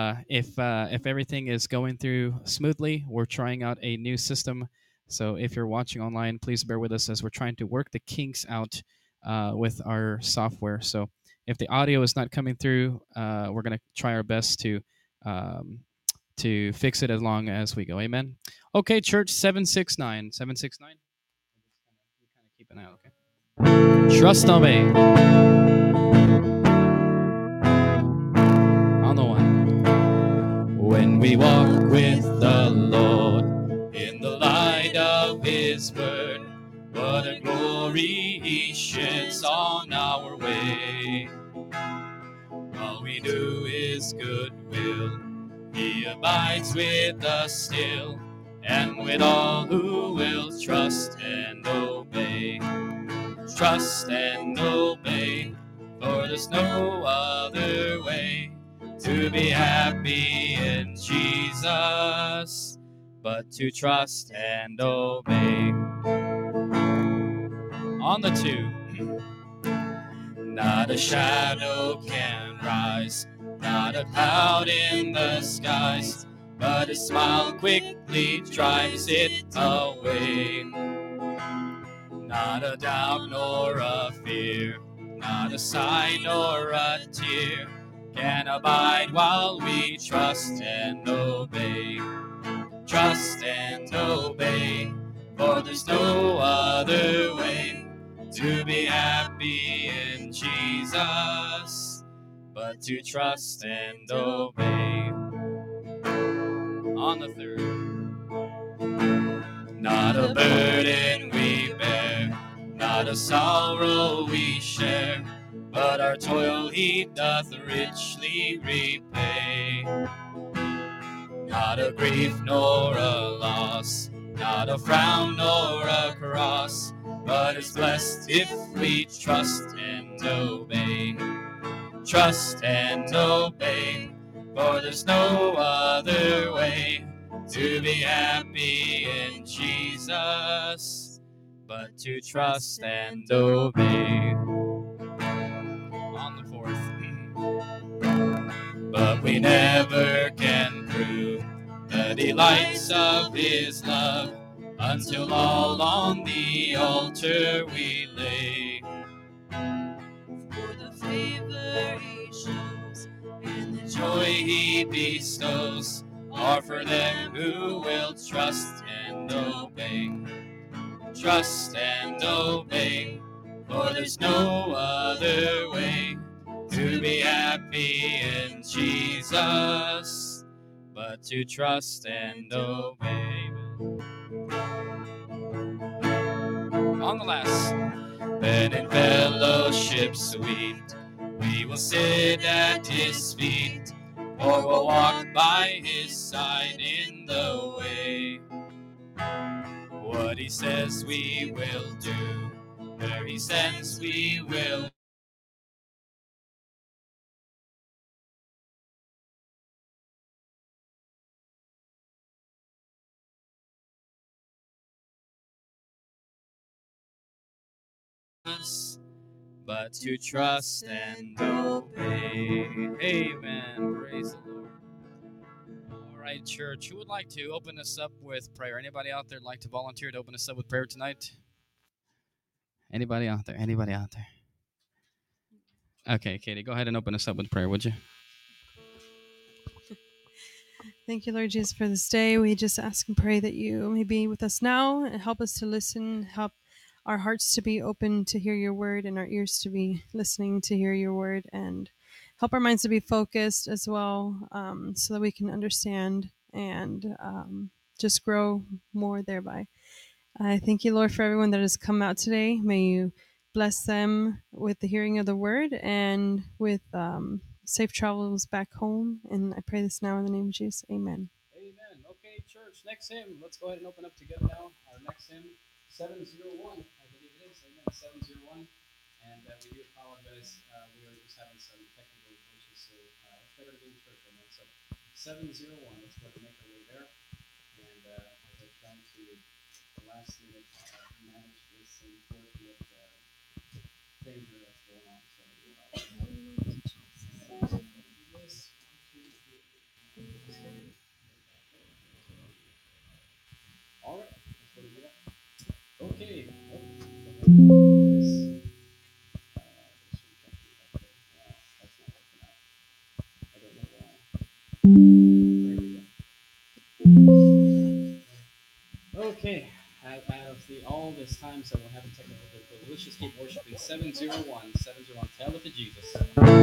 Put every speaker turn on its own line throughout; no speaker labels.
If everything is going through smoothly, we're trying out a new system. So if you're watching online, please bear with us as we're trying to work the kinks out with our software. So if the audio is not coming through, we're going to try our best um, to fix it as long as we go. Amen. Okay, church 769. 769. You kind of keep an eye out, okay? Trust obey. On the one. When we walk with the Lord in the light of His word, what a glory He sheds on our way. All we do is goodwill. He abides with us still, and with all who will trust and obey. Trust and obey, for there's no other way to be happy in Jesus but to trust and obey. On the two. Not a shadow can rise, not a cloud in the skies, but a smile quickly drives it away. Not a doubt nor a fear, not a sigh nor a tear, can abide while we trust and obey. Trust and obey, for there's no other way to be happy in Jesus but to trust and obey. On the third. Not a burden we bear, not a sorrow we share, but our toil He doth richly repay. Not a grief nor a loss, not a frown nor a cross, but is blessed if we trust and obey. Trust and obey, for there's no other way to be happy in Jesus but to trust and obey. On the fourth. But we never can prove the delights of His love until all on the altar we lay. For the favor He shows and the joy He bestows are for them who will trust and obey. Trust and obey, for there's no other way to be happy in Jesus but to trust and obey. On the last. Then in fellowship sweet we will sit at His feet, or we'll walk by His side in the way. What He says we will do, where He sends we will. But to trust and obey. Amen. Praise the Lord. All right, church. Who would like to open us up with prayer? Anybody out there like to volunteer to open us up with prayer tonight? Anybody out there? Anybody out there? Okay, Katie, go ahead and open us up with prayer, would you?
Thank you, Lord Jesus, for this day. We just ask and pray that you may be with us now and help us to listen, help our hearts to be open to hear your word and our ears to be listening to hear your word, and help our minds to be focused as well, so that we can understand and just grow more thereby. I thank you, Lord, for everyone that has come out today. May you bless them with the hearing of the word and with safe travels back home. And I pray this now in the name of Jesus. Amen.
Amen. Okay, church. Next hymn. Let's go ahead and open up together now. Our next hymn, 701, I believe it is. Amen. 701. And we do apologize. We are just having some technical issues, so it's better to be in church. Amen. So 701. Let's go ahead and make our way there. And as I try to last minute manage this unfortunate danger that's going on. So this 1, 2, 3. Okay, out of all this time, so we're having technical difficulties. Let's just keep worshiping. 701, 701. Tell it to Jesus.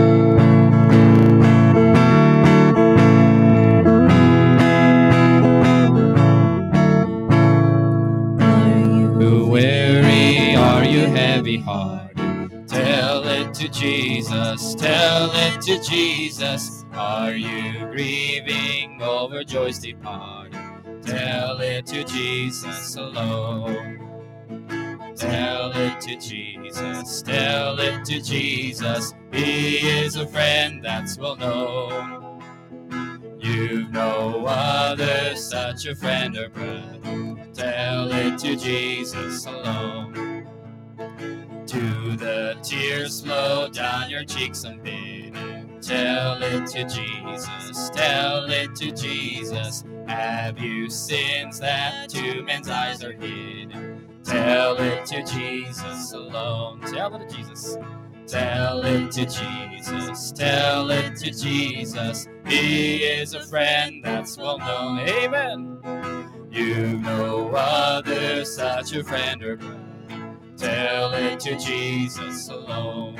Weary, are you heavy hearted? Tell it to Jesus, tell it to Jesus. Are you grieving over joys departed? Tell it to Jesus alone. Tell it to Jesus, tell it to Jesus. He is a friend that's well known. You've no other such a friend or brother. Tell it to Jesus alone. To the tears flow down your cheeks unbidden. Tell it to Jesus, tell it to Jesus. Have you sins that to men's eyes are hidden? Tell it to Jesus alone. Tell it to Jesus. Tell it to Jesus, tell it to Jesus. He is a friend that's well known. Amen. You've no other such a friend or brother. Tell it to Jesus alone.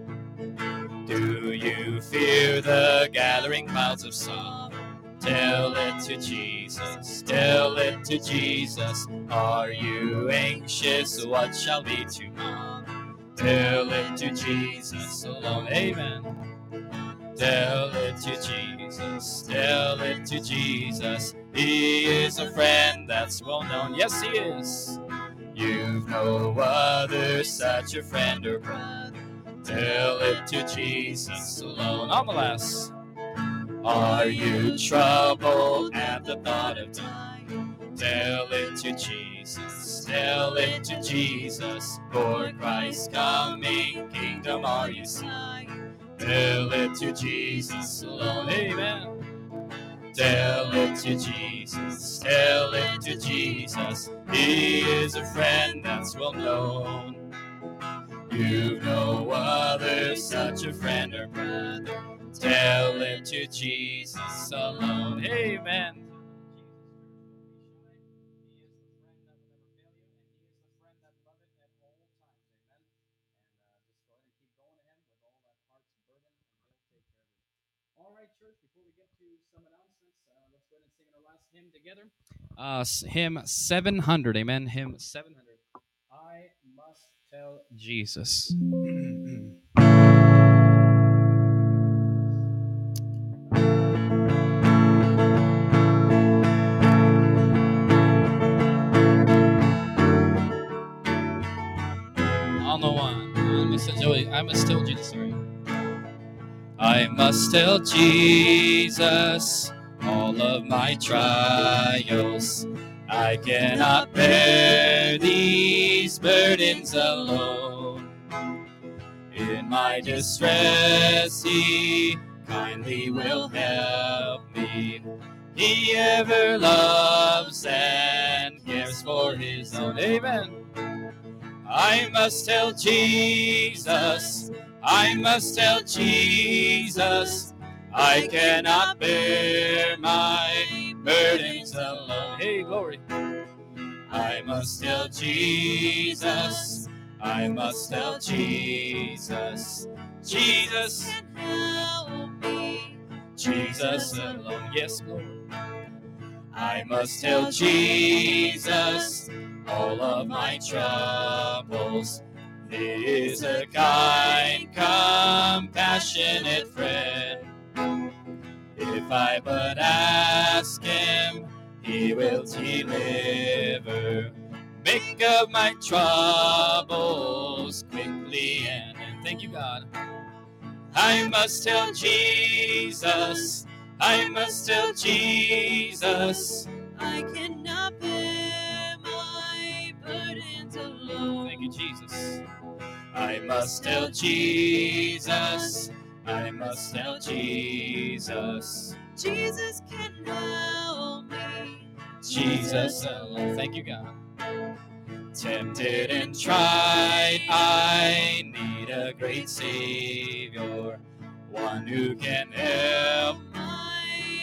Do you fear the gathering clouds of sorrow? Tell it to Jesus, tell it to Jesus. Are you anxious? What shall be tomorrow? Tell it to Jesus alone. Amen. Tell it to Jesus, tell it to Jesus. He is a friend that's well known. Yes, he is. You've no other such a friend or brother. Tell it to Jesus alone. On the last. Are you troubled at the thought of dying? Tell it to Jesus, tell it to Jesus. For Christ's coming kingdom are you sighing? Tell it to Jesus alone. Amen. Tell it to Jesus, tell it to Jesus. He is a friend that's well known. You've no other such a friend or brother. Tell it to Jesus alone. Amen. All right, church, before we get to some announcements, let's go ahead and sing our last hymn together. Hymn 700, amen. Hymn 700. I must tell Jesus. On the one. I must tell Jesus, sorry. I must tell Jesus all of my trials. I cannot bear these burdens alone. In my distress, He kindly will help me. He ever loves and cares for His own. Amen. I must tell Jesus, I must tell Jesus, I cannot bear my burdens alone. Hey, glory. I must tell Jesus, I must tell Jesus, Jesus can help me, Jesus alone. Yes, Lord. I must tell Jesus all of my troubles. He is a kind, compassionate friend. If I but ask Him, He will deliver. Make of my troubles quickly and thank you, God. I must tell Jesus, I must tell Jesus, I cannot bear my burdens alone. Thank you, Jesus. I must tell Jesus, I must tell Jesus, Jesus can help me, Jesus alone. Thank you, God. Tempted and tried, I need a great Savior, one who can help my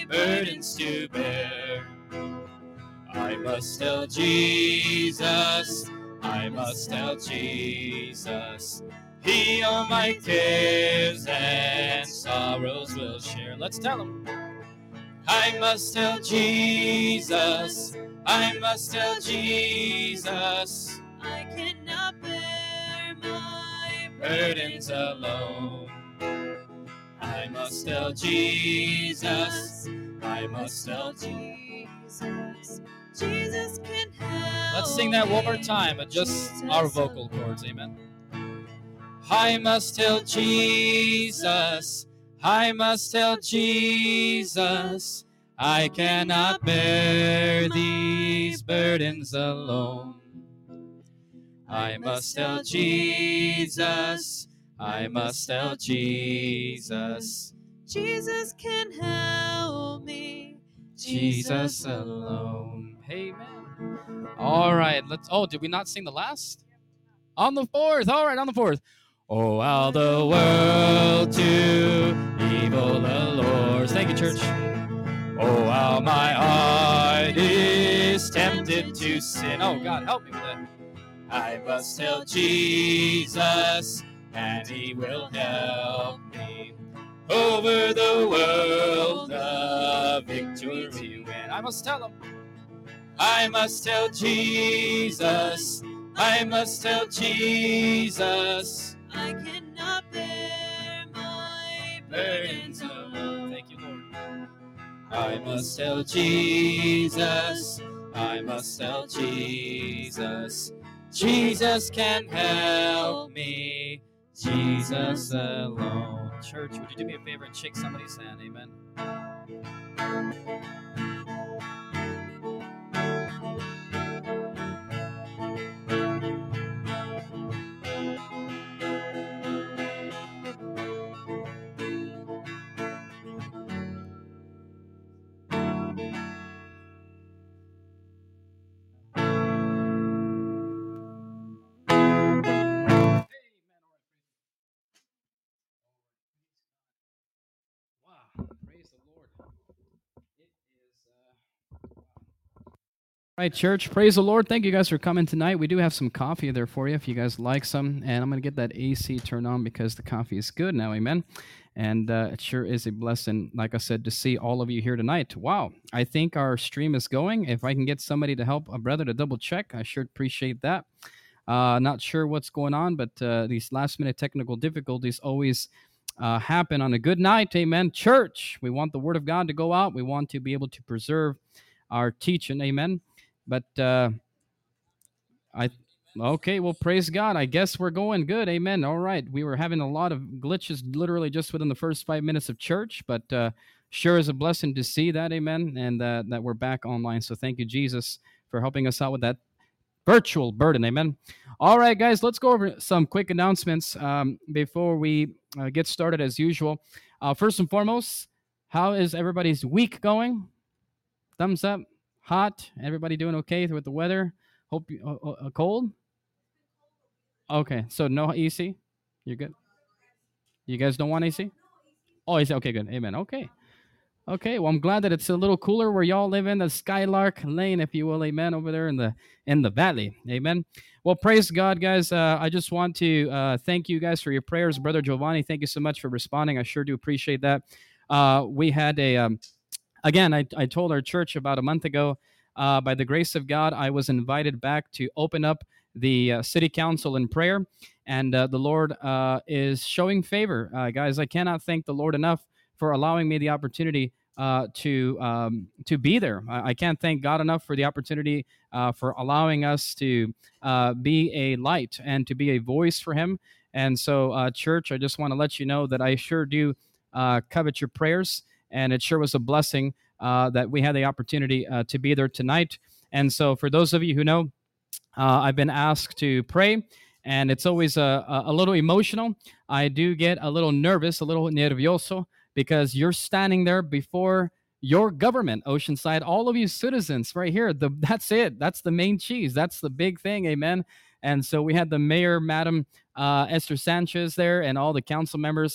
burdens to bear. I must tell Jesus, I must tell Jesus, He all my cares and sorrows will share. Let's tell Him. I must tell Jesus, I must tell Jesus,
I cannot bear my
burdens alone. I must tell Jesus, I must tell
Jesus. Jesus can help.
Let's sing that one more time, but just our vocal cords, amen. I must tell Jesus, I must tell Jesus, I cannot bear these burdens alone. I must tell Jesus, I must tell Jesus,
Jesus can help me.
Jesus alone. Amen. All right, let's. Oh, did we not sing the last? On the fourth. All right, on the fourth. Oh, how the world to evil allures. Thank you, church. Oh, how my heart is tempted to sin. Oh, God, help me with that. I must tell Jesus, and He will help me. Over the world, the victory win. I must tell Him. I must tell Jesus, I must tell Jesus,
I cannot bear my
burdens alone. Thank you, Lord. I must tell Jesus, I must tell Jesus, Jesus can help me, Jesus alone. Church, would you do me a favor and shake somebody's hand? Amen. Wow, praise the Lord. It is All right, church, praise the Lord. Thank you guys for coming tonight. We do have some coffee there for you if you guys like some. And I'm going to get that AC turned on because the coffee is good now, amen. And it sure is a blessing, like I said, to see all of you here tonight. Wow, I think our stream is going. If I can get somebody to help a brother to double check, I sure appreciate that. Not sure what's going on, but these last-minute technical difficulties always happen on a good night, amen. Church, we want the Word of God to go out. We want to be able to preserve our teaching, amen. But okay, well, praise God. I guess we're going good. Amen. All right. We were having a lot of glitches literally just within the first 5 minutes of church, but sure is a blessing to see that. Amen. And that we're back online. So thank you, Jesus, for helping us out with that virtual burden. Amen. All right, guys, let's go over some quick announcements before we get started as usual. First and foremost, how is everybody's week going? Thumbs up. Hot. Everybody doing okay with the weather? Hope you cold. Okay, so no AC. You're good. You guys don't want AC? Oh, AC. Okay, good. Amen. Okay. Okay. Well, I'm glad that it's a little cooler where y'all live in the Skylark Lane, if you will. Amen. Over there in the valley. Amen. Well, praise God, guys. I just want to thank you guys for your prayers, Brother Giovanni. Thank you so much for responding. I sure do appreciate that. We had a again, I told our church about a month ago, by the grace of God, I was invited back to open up the city council in prayer, and the Lord is showing favor. Guys, I cannot thank the Lord enough for allowing me the opportunity to be there. I can't thank God enough for the opportunity for allowing us to be a light and to be a voice for Him. And so, church, I just want to let you know that I sure do covet your prayers. And it sure was a blessing that we had the opportunity to be there tonight. And so for those of you who know, I've been asked to pray, and it's always a little emotional. I do get a little nervous, a little nervioso, because you're standing there before your government, Oceanside, all of you citizens right here. That's it. That's the main cheese. That's the big thing. Amen. And so we had the mayor, Madam Esther Sanchez there, and all the council members.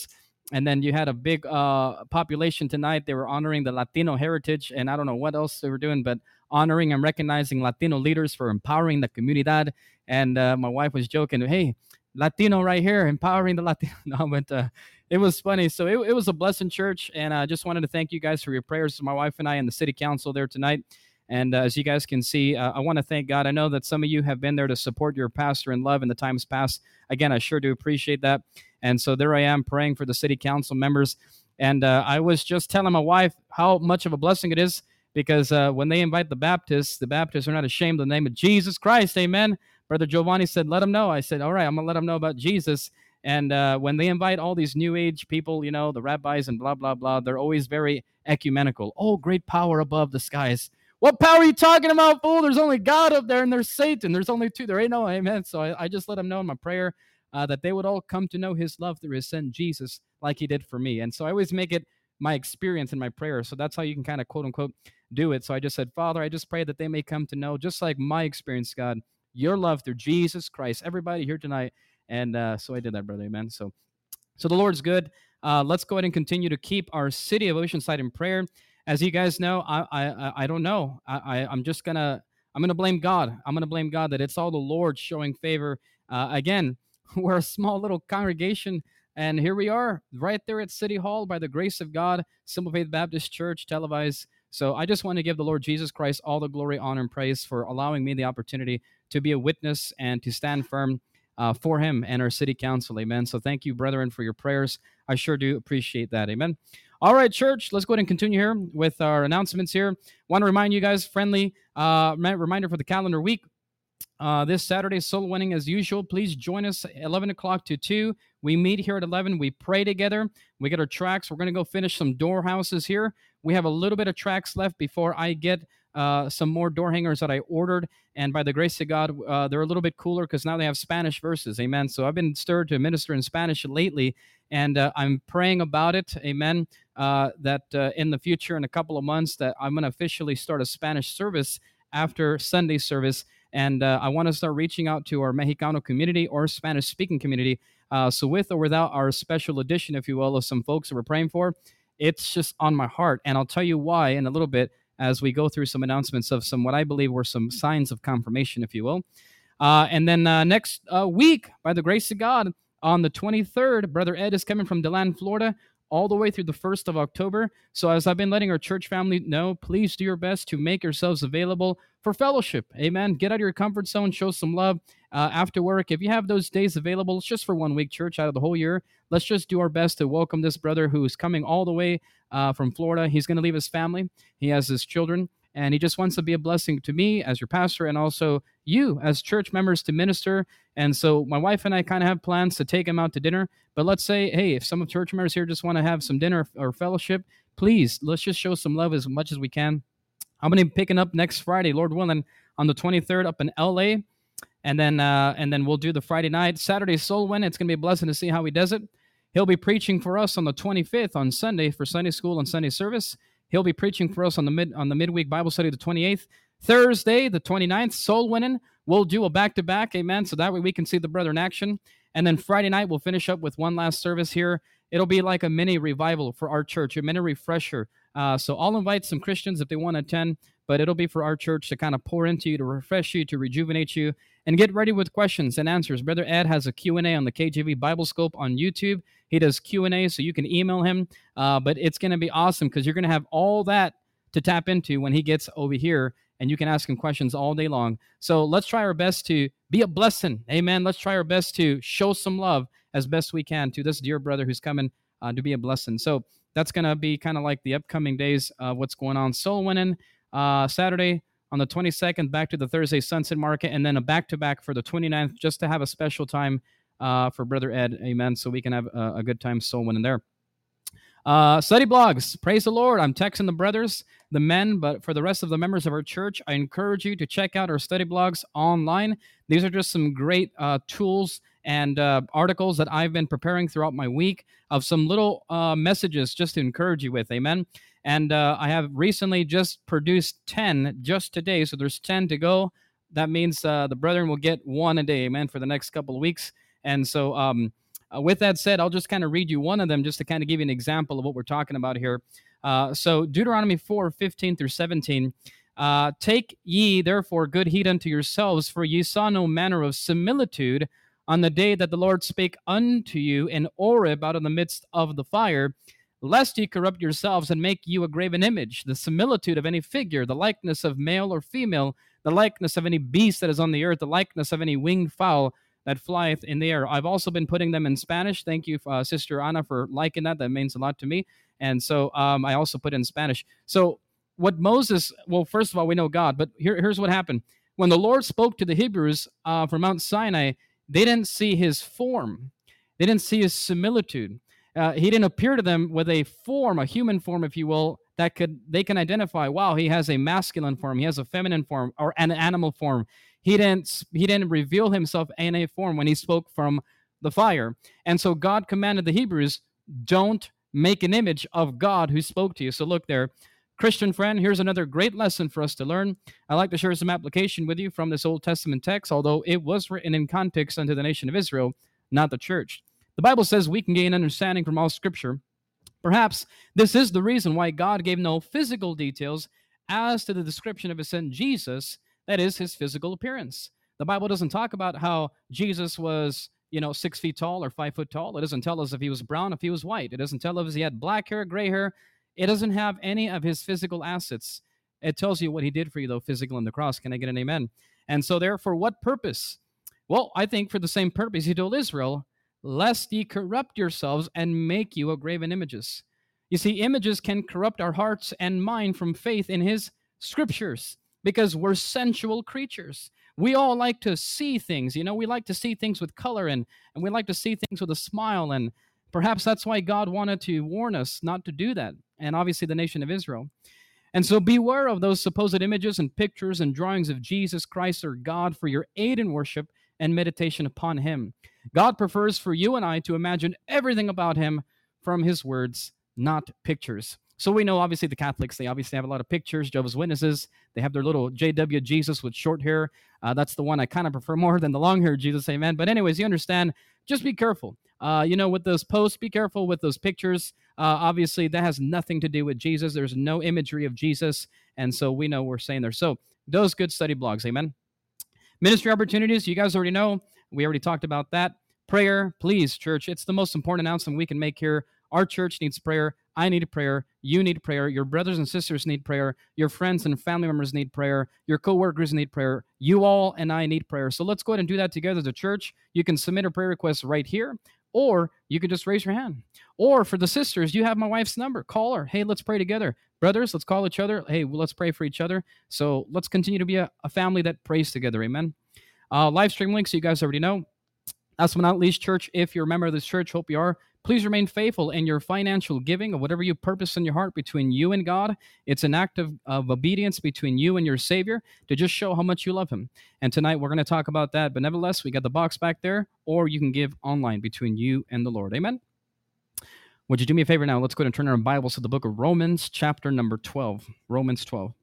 And then you had a big population tonight. They were honoring the Latino heritage, and I don't know what else they were doing, but honoring and recognizing Latino leaders for empowering the comunidad. And my wife was joking, hey, Latino right here, empowering the Latino. No, but it was funny. So it was a blessing, church. And I just wanted to thank you guys for your prayers, my wife and I, and the city council there tonight. And as you guys can see, I want to thank God. I know that some of you have been there to support your pastor in love in the times past. Again, I sure do appreciate that. And so there I am praying for the city council members. And I was just telling my wife how much of a blessing it is, because when they invite the Baptists are not ashamed of the name of Jesus Christ. Amen. Brother Giovanni said, let them know. I said, all right, I'm going to let them know about Jesus. And when they invite all these new age people, the rabbis and blah, blah, blah, they're always very ecumenical. Oh, great power above the skies. What power are you talking about, fool? There's only God up there and there's Satan. There's only two. There ain't no amen. So I just let them know in my prayer that they would all come to know his love through his son, Jesus, like he did for me. And so I always make it my experience in my prayer. So that's how you can kind of quote unquote do it. So I just said, Father, I just pray that they may come to know, just like my experience, God, your love through Jesus Christ. Everybody here tonight. And so I did that, brother. Amen. So the Lord's good. Let's go ahead and continue to keep our city of Oceanside in prayer. As you guys know, I don't know. I'm gonna blame God. I'm gonna blame God that it's all the Lord showing favor. Again, we're a small little congregation, and here we are, right there at City Hall, by the grace of God, Simple Faith Baptist Church, televised. So I just want to give the Lord Jesus Christ all the glory, honor, and praise for allowing me the opportunity to be a witness and to stand firm for him and our city council. Amen. So thank you, brethren, for your prayers. I sure do appreciate that. Amen. All right, church, let's go ahead and continue here with our announcements here. Want to remind you guys, friendly reminder for the calendar week. This Saturday, soul winning as usual. Please join us 11 o'clock to 2. We meet here at 11. We pray together. We get our tracks. We're going to go finish some door houses here. We have a little bit of tracks left before I get some more door hangers that I ordered. And by the grace of God, they're a little bit cooler because now they have Spanish verses. Amen. So I've been stirred to minister in Spanish lately, and I'm praying about it. Amen. That in the future, in a couple of months, that I'm going to officially start a Spanish service after Sunday service. And I want to start reaching out to our Mexicano community or Spanish-speaking community. So with or without our special edition, if you will, of some folks that we're praying for, it's just on my heart. And I'll tell you why in a little bit as we go through some announcements of some what I believe were some signs of confirmation, if you will. And then next week, by the grace of God, on the 23rd, Brother Ed is coming from DeLand, Florida, all the way through the 1st of October. So as I've been letting our church family know, please do your best to make yourselves available for fellowship. Amen. Get out of your comfort zone, show some love after work. If you have those days available, it's just for 1 week, church, out of the whole year. Let's just do our best to welcome this brother who's coming all the way from Florida. He's going to leave his family. He has his children, and he just wants to be a blessing to me as your pastor and also you as church members to minister. And so my wife and I kind of have plans to take him out to dinner. But let's say, hey, if some of church members here just want to have some dinner or fellowship, please, let's just show some love as much as we can. I'm going to be picking up next Friday, Lord willing, on the 23rd up in LA. And then we'll do the Friday night. Saturday, soul win. It's going to be a blessing to see how he does it. He'll be preaching for us on the 25th on Sunday for Sunday school and Sunday service. He'll be preaching for us on the midweek Bible study the 28th. Thursday, the 29th, soul winning. We'll do a back-to-back, amen, so that way we can see the brother in action. And then Friday night, we'll finish up with one last service here. It'll be like a mini revival for our church, a mini refresher. So I'll invite some Christians if they want to attend, but it'll be for our church to kind of pour into you, to refresh you, to rejuvenate you, and get ready with questions and answers. Brother Ed has a Q&A on the KJV Bible Scope on YouTube. He does Q&A, so you can email him. But it's going to be awesome because you're going to have all that to tap into when he gets over here, and you can ask him questions all day long. So let's try our best to be a blessing. Amen. Let's try our best to show some love as best we can to this dear brother who's coming to be a blessing. So that's going to be kind of like the upcoming days of what's going on. Soul winning Saturday on the 22nd, back to the Thursday Sunset Market, and then a back-to-back for the 29th, just to have a special time for Brother Ed. Amen. So we can have a good time soul winning there. Study blogs. Praise the Lord. I'm texting the brothers, the men, but for the rest of the members of our church, I encourage you to check out our study blogs online. These are just some great tools and articles that I've been preparing throughout my week of some little messages just to encourage you with. Amen. And I have recently just produced 10 just today. So there's 10 to go. That means the brethren will get one a day, amen, for the next couple of weeks. And so With that said, I'll just kind of read you one of them just to kind of give you an example of what we're talking about here. So Deuteronomy 4:15 through 17. Take ye therefore good heed unto yourselves, for ye saw no manner of similitude on the day that the Lord spake unto you in Oreb out of the midst of the fire, lest ye corrupt yourselves and make you a graven image, the similitude of any figure, the likeness of male or female, the likeness of any beast that is on the earth, the likeness of any winged fowl that flieth in the air. I've also been putting them in Spanish. Thank you, Sister Anna, for liking that. That means a lot to me. And so I also put in Spanish. So what Moses, well, first of all, we know God, but here's what happened. When the Lord spoke to the Hebrews from Mount Sinai, they didn't see his form. They didn't see his similitude. He didn't appear to them with a form, a human form, if you will, that they can identify, wow, he has a masculine form, he has a feminine form, or an animal form. He didn't reveal himself in a form when he spoke from the fire. And so God commanded the Hebrews, don't make an image of God who spoke to you. So look there. Christian friend, here's another great lesson for us to learn. I'd like to share some application with you from this Old Testament text, although it was written in context unto the nation of Israel, not the church. The Bible says we can gain understanding from all Scripture. Perhaps this is the reason why God gave no physical details as to the description of his son Jesus, that is, his physical appearance. The Bible doesn't talk about how Jesus was, 6 feet tall or 5 foot tall. It doesn't tell us if he was brown, if he was white. It doesn't tell us if he had black hair, gray hair. It doesn't have any of his physical assets. It tells you what he did for you, though, physical on the cross. Can I get an amen? And so there, for what purpose? Well, I think for the same purpose he told Israel, lest ye corrupt yourselves and make you a graven images. You see, images can corrupt our hearts and mind from faith in his scriptures because we're sensual creatures. We all like to see things, we like to see things with color and we like to see things with a smile. And perhaps that's why God wanted to warn us not to do that. And obviously the nation of Israel. And so beware of those supposed images and pictures and drawings of Jesus Christ or God for your aid in worship and meditation upon him. God prefers for you and I to imagine everything about him from his words, not pictures. So we know, obviously, the Catholics, they obviously have a lot of pictures. Jehovah's Witnesses, they have their little JW Jesus with short hair. That's the one I kind of prefer more than the long hair Jesus, amen. But anyways, you understand, just be careful. With those posts, be careful with those pictures. Obviously, that has nothing to do with Jesus. There's no imagery of Jesus. And so we know we're saying there. So those good study blogs, amen. Ministry opportunities, you guys already know. We already talked about that. Prayer, please, church. It's the most important announcement we can make here. Our church needs prayer. I need prayer. You need prayer. Your brothers and sisters need prayer. Your friends and family members need prayer. Your coworkers need prayer. You all and I need prayer. So let's go ahead and do that together as a church. You can submit a prayer request right here, or you can just raise your hand. Or for the sisters, you have my wife's number. Call her. Hey, let's pray together. Brothers, let's call each other. Hey, let's pray for each other. So let's continue to be a family that prays together. Amen. Live stream links, you guys already know. Last but not least, church, if you're a member of this church, hope you are, please remain faithful in your financial giving of whatever you purpose in your heart between you and God. It's an act of obedience between you and your Savior to just show how much you love him. And tonight we're going to talk about that. But nevertheless, we got the box back there, or you can give online between you and the Lord. Amen. Would you do me a favor now? Let's go ahead and turn our Bibles to the book of Romans, chapter number 12. Romans 12.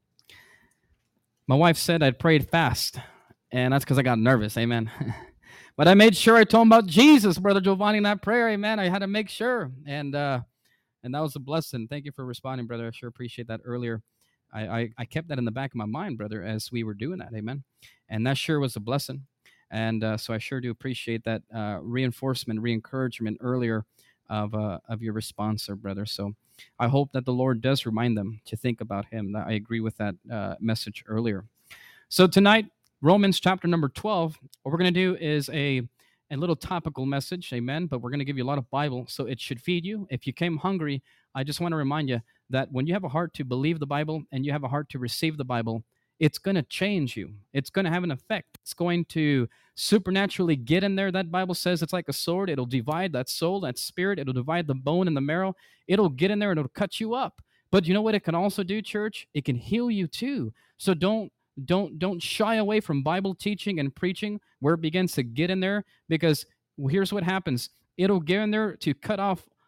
My wife said I'd prayed fast, and that's because I got nervous. Amen. But I made sure I told him about Jesus, Brother Giovanni, in that prayer. Amen. I had to make sure. And that was a blessing. Thank you for responding, brother. I sure appreciate that earlier. I kept that in the back of my mind, brother, as we were doing that. Amen. And that sure was a blessing. And so I sure do appreciate that reinforcement, re-encouragement earlier of your response there, brother. So I hope that the Lord does remind them to think about him. I agree with that message earlier. So tonight, Romans chapter number 12, what we're going to do is a little topical message, amen, but we're going to give you a lot of Bible, so it should feed you. If you came hungry, I just want to remind you that when you have a heart to believe the Bible and you have a heart to receive the Bible, it's going to change you. It's going to have an effect. It's going to supernaturally get in there. That Bible says it's like a sword. It'll divide that soul, that spirit. It'll divide the bone and the marrow. It'll get in there and it'll cut you up. But you know what it can also do, church? It can heal you too. So don't shy away from Bible teaching and preaching where it begins to get in there, because here's what happens. It'll get in there to cut off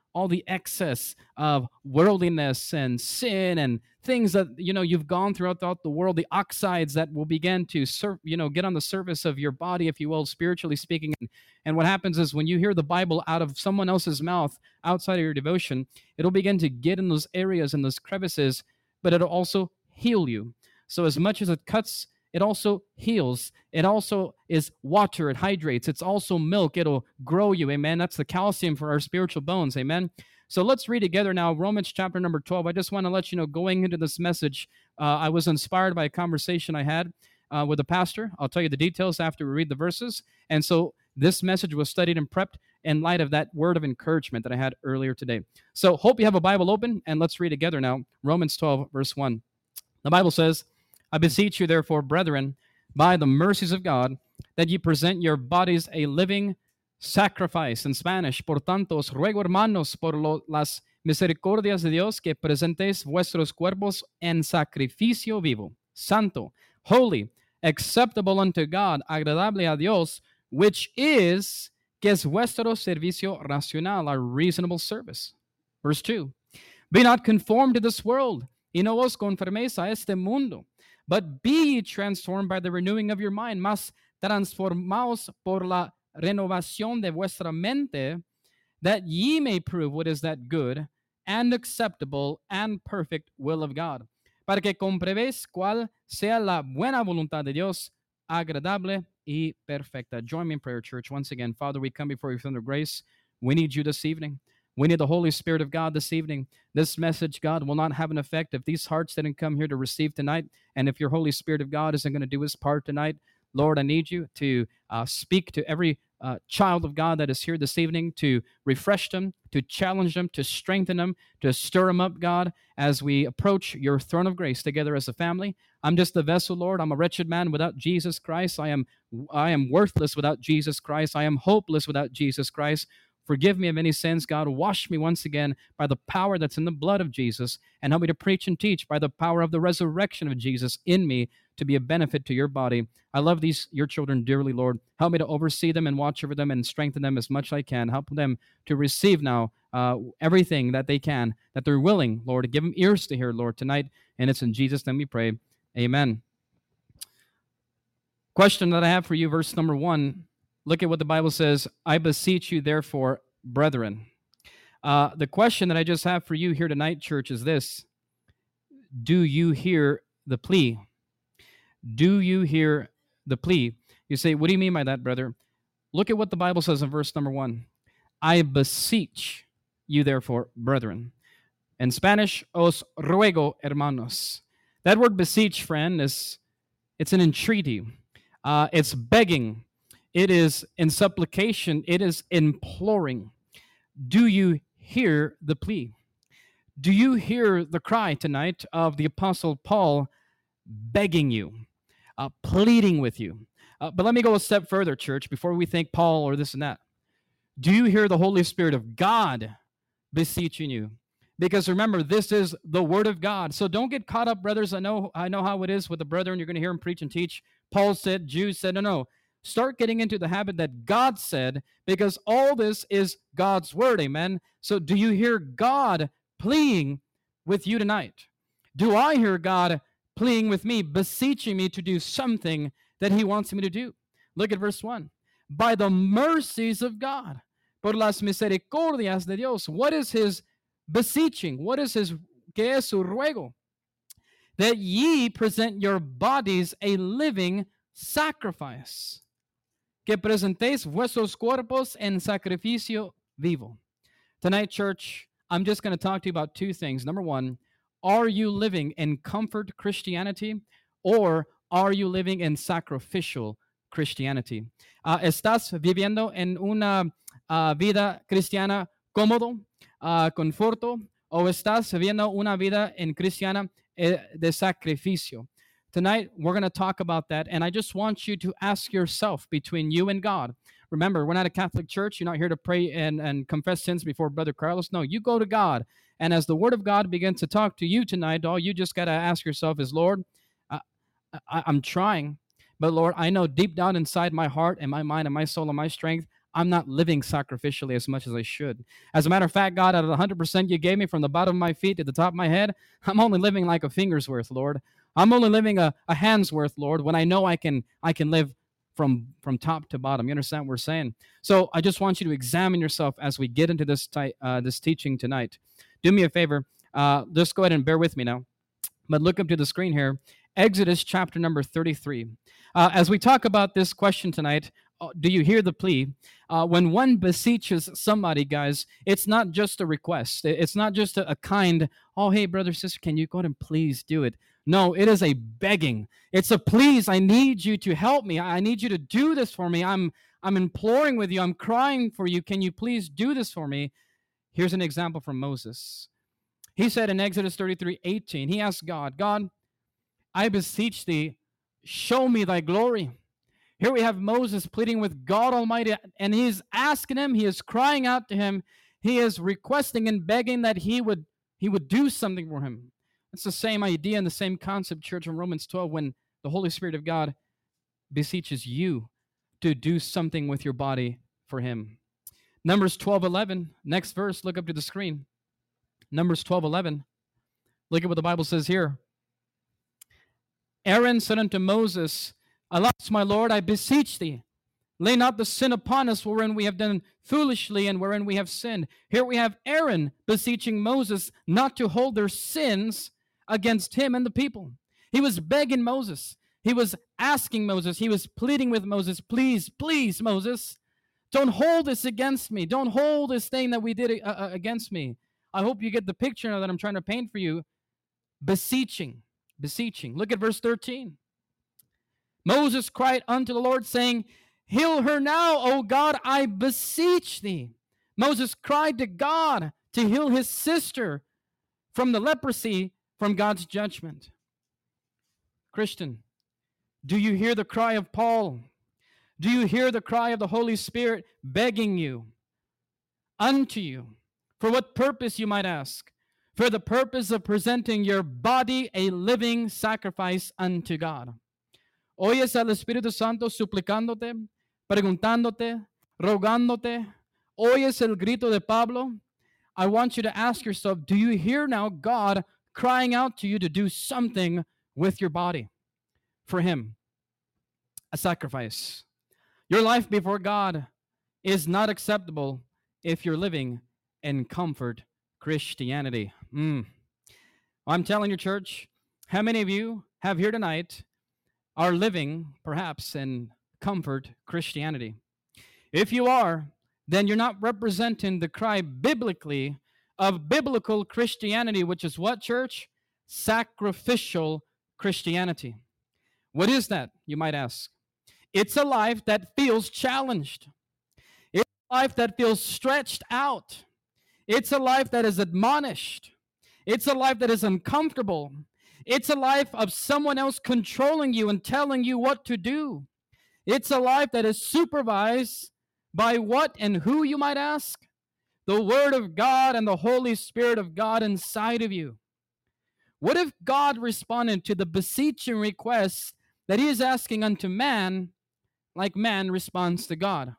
all the excess of worldliness and sin and things that you've gone throughout the world, the oxides that will begin to get on the surface of your body, if you will, spiritually speaking. And what happens is when you hear the Bible out of someone else's mouth outside of your devotion, it'll begin to get in those areas and those crevices, but it'll also heal you. So as much as it cuts, it also heals. It also is water. It hydrates. It's also milk. It'll grow you. Amen. That's the calcium for our spiritual bones. Amen. So let's read together now Romans chapter number 12. I just want to let you know, going into this message, I was inspired by a conversation I had with a pastor. I'll tell you the details after we read the verses. And so this message was studied and prepped in light of that word of encouragement that I had earlier today. So hope you have a Bible open, and let's read together now Romans 12, verse 1. The Bible says, I beseech you, therefore, brethren, by the mercies of God, that ye present your bodies a living sacrifice. In Spanish, por tanto, os ruego, hermanos, por las misericordias de Dios, que presentéis vuestros cuerpos en sacrificio vivo, santo, holy, acceptable unto God, agradable a Dios, which is, que es vuestro servicio racional, our reasonable service. Verse 2, be not conformed to this world, y no os conforméis a este mundo, but be ye transformed by the renewing of your mind, mas transformaos por la renovación de vuestra mente, that ye may prove what is that good and acceptable and perfect will of God, para que comprobéis cuál sea la buena voluntad de Dios, agradable y perfecta. Join me in prayer, church. Once again, Father, we come before you with throne grace. We need you this evening. We need the Holy Spirit of God this evening. This message, God, will not have an effect if these hearts didn't come here to receive tonight, and if your Holy Spirit of God isn't going to do his part tonight. Lord, I need you to speak to every child of God that is here this evening, to refresh them, to challenge them, to strengthen them, to stir them up, God, as we approach your throne of grace together as a family. I'm just a vessel, Lord. I'm a wretched man without Jesus Christ. I am worthless without Jesus Christ. I am hopeless without Jesus Christ. Forgive me of any sins, God. Wash me once again by the power that's in the blood of Jesus, and help me to preach and teach by the power of the resurrection of Jesus in me to be a benefit to your body. I love your children dearly, Lord. Help me to oversee them and watch over them and strengthen them as much as I can. Help them to receive now everything that they can, that they're willing, Lord, to give them ears to hear, Lord, tonight. And it's in Jesus' name we pray. Amen. Question that I have for you, verse number 1. Look at what the Bible says. I beseech you, therefore, brethren. The question that I just have for you here tonight, church, is this. Do you hear the plea? Do you hear the plea? You say, what do you mean by that, brother? Look at what the Bible says in verse number 1. I beseech you, therefore, brethren. In Spanish, os ruego, hermanos. That word beseech, friend, it's an entreaty. It's begging. It is in supplication. It is imploring. Do you hear the plea? Do you hear the cry tonight of the Apostle Paul begging you, pleading with you? But let me go a step further, church, before we think Paul or this and that. Do you hear the Holy Spirit of God beseeching you? Because remember, this is the Word of God. So don't get caught up, brothers. I know how it is with the brethren. You're going to hear him preach and teach. Paul said, Jews said, no. Start getting into the habit that God said, because all this is God's word. Amen. So do you hear God pleading with you tonight? Do I hear God pleading with me, beseeching me to do something that he wants me to do? Look at verse 1. By the mercies of God, por las misericordias de Dios. What is his beseeching? What is his, que es su ruego? That ye present your bodies a living sacrifice. Que presentéis vuestros cuerpos en sacrificio vivo. Tonight, church, I'm just going to talk to you about two things. Number 1, are you living in comfort Christianity, or are you living in sacrificial Christianity? ¿Estás viviendo en una vida cristiana cómodo, conforto, o estás viviendo una vida en cristiana de sacrificio? Tonight, we're going to talk about that, and I just want you to ask yourself between you and God. Remember, we're not a Catholic church. You're not here to pray and confess sins before Brother Carlos. No, you go to God, and as the Word of God begins to talk to you tonight, all you just got to ask yourself is, Lord, I'm trying, but Lord, I know deep down inside my heart and my mind and my soul and my strength, I'm not living sacrificially as much as I should. As a matter of fact, God, out of the 100% you gave me from the bottom of my feet to the top of my head, I'm only living like a finger's worth, Lord. I'm only living a hand's worth, Lord, when I know I can live from top to bottom. You understand what we're saying? So I just want you to examine yourself as we get into this teaching tonight. Do me a favor. Just go ahead and bear with me now. But look up to the screen here. Exodus chapter number 33. As we talk about this question tonight, do you hear the plea? When one beseeches somebody, guys, it's not just a request. It's not just a kind, oh, hey, brother, sister, can you go ahead and please do it? No, it is a begging. It's a please. I need you to help me. I need you to do this for me. I'm imploring with you. I'm crying for you. Can you please do this for me? Here's an example from Moses. He said in Exodus 33:18, he asked God, God, I beseech thee, show me thy glory. Here we have Moses pleading with God Almighty, and he's asking him, he is crying out to him, he is requesting and begging that he would do something for him. It's the same idea and the same concept, church, in Romans 12, when the Holy Spirit of God beseeches you to do something with your body for him. Numbers 12:11, next verse, look up to the screen. Numbers 12:11. Look at what the Bible says here. Aaron said unto Moses, Alas, my Lord, I beseech thee, lay not the sin upon us wherein we have done foolishly and wherein we have sinned. Here we have Aaron beseeching Moses not to hold their sins against him and the people. He was begging Moses. He was asking Moses. He was pleading with Moses, please, please, Moses, don't hold this against me. Don't hold this thing that we did against me. I hope you get the picture now that I'm trying to paint for you. Beseeching. Look at verse 13. Moses cried unto the Lord, saying, Heal her now, O God, I beseech thee. Moses cried to God to heal his sister from the leprosy from God's judgment. Christian, do you hear the cry of Paul? Do you hear the cry of the Holy Spirit begging you, unto you? For what purpose, you might ask? For the purpose of presenting your body a living sacrifice unto God. Oyes al Espíritu Santo suplicándote, preguntándote, rogándote. Oyes el grito de Pablo. I want you to ask yourself, do you hear now God crying out to you to do something with your body for him? A sacrifice. Your life before God is not acceptable if you're living in comfort Christianity. I'm telling you, church, how many of you have here tonight are living perhaps in comfort Christianity? If you are, then you're not representing the cry biblically of biblical Christianity, which is what, church? Sacrificial Christianity. What is that, you might ask? It's a life that feels challenged. It's a life that feels stretched out. It's a life that is admonished. It's a life that is uncomfortable. It's a life of someone else controlling you and telling you what to do. It's a life that is supervised by what and who, you might ask? The Word of God and the Holy Spirit of God inside of you. What if God responded to the beseeching request that he is asking unto man, like man responds to God?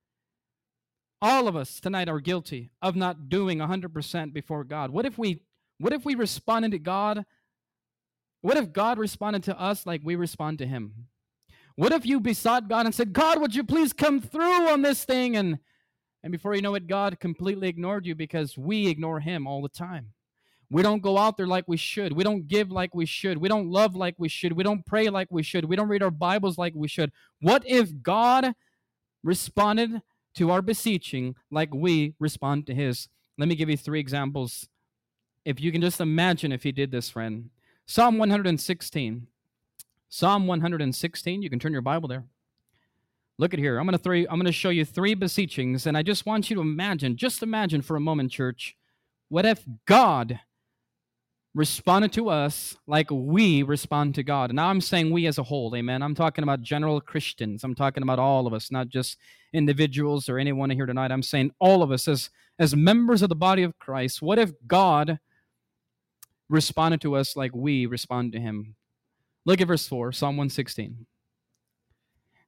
All of us tonight are guilty of not doing 100% before God. What if we responded to God? What if God responded to us like we respond to him? What if you besought God and said, God, would you please come through on this thing? And before you know it, God completely ignored you because we ignore him all the time. We don't go out there like we should. We don't give like we should. We don't love like we should. We don't pray like we should. We don't read our Bibles like we should. What if God responded to our beseeching like we respond to his? Let me give you 3 examples. If you can just imagine if he did this, friend. Psalm 116. Psalm 116. You can turn your Bible there. Look at here. I'm going to show you 3 beseechings, and I just want you to imagine, just imagine for a moment, church, what if God responded to us like we respond to God? And now I'm saying we as a whole, amen. I'm talking about general Christians. I'm talking about all of us, not just individuals or anyone here tonight. I'm saying all of us as members of the body of Christ. What if God responded to us like we respond to him? Look at verse 4, Psalm 116.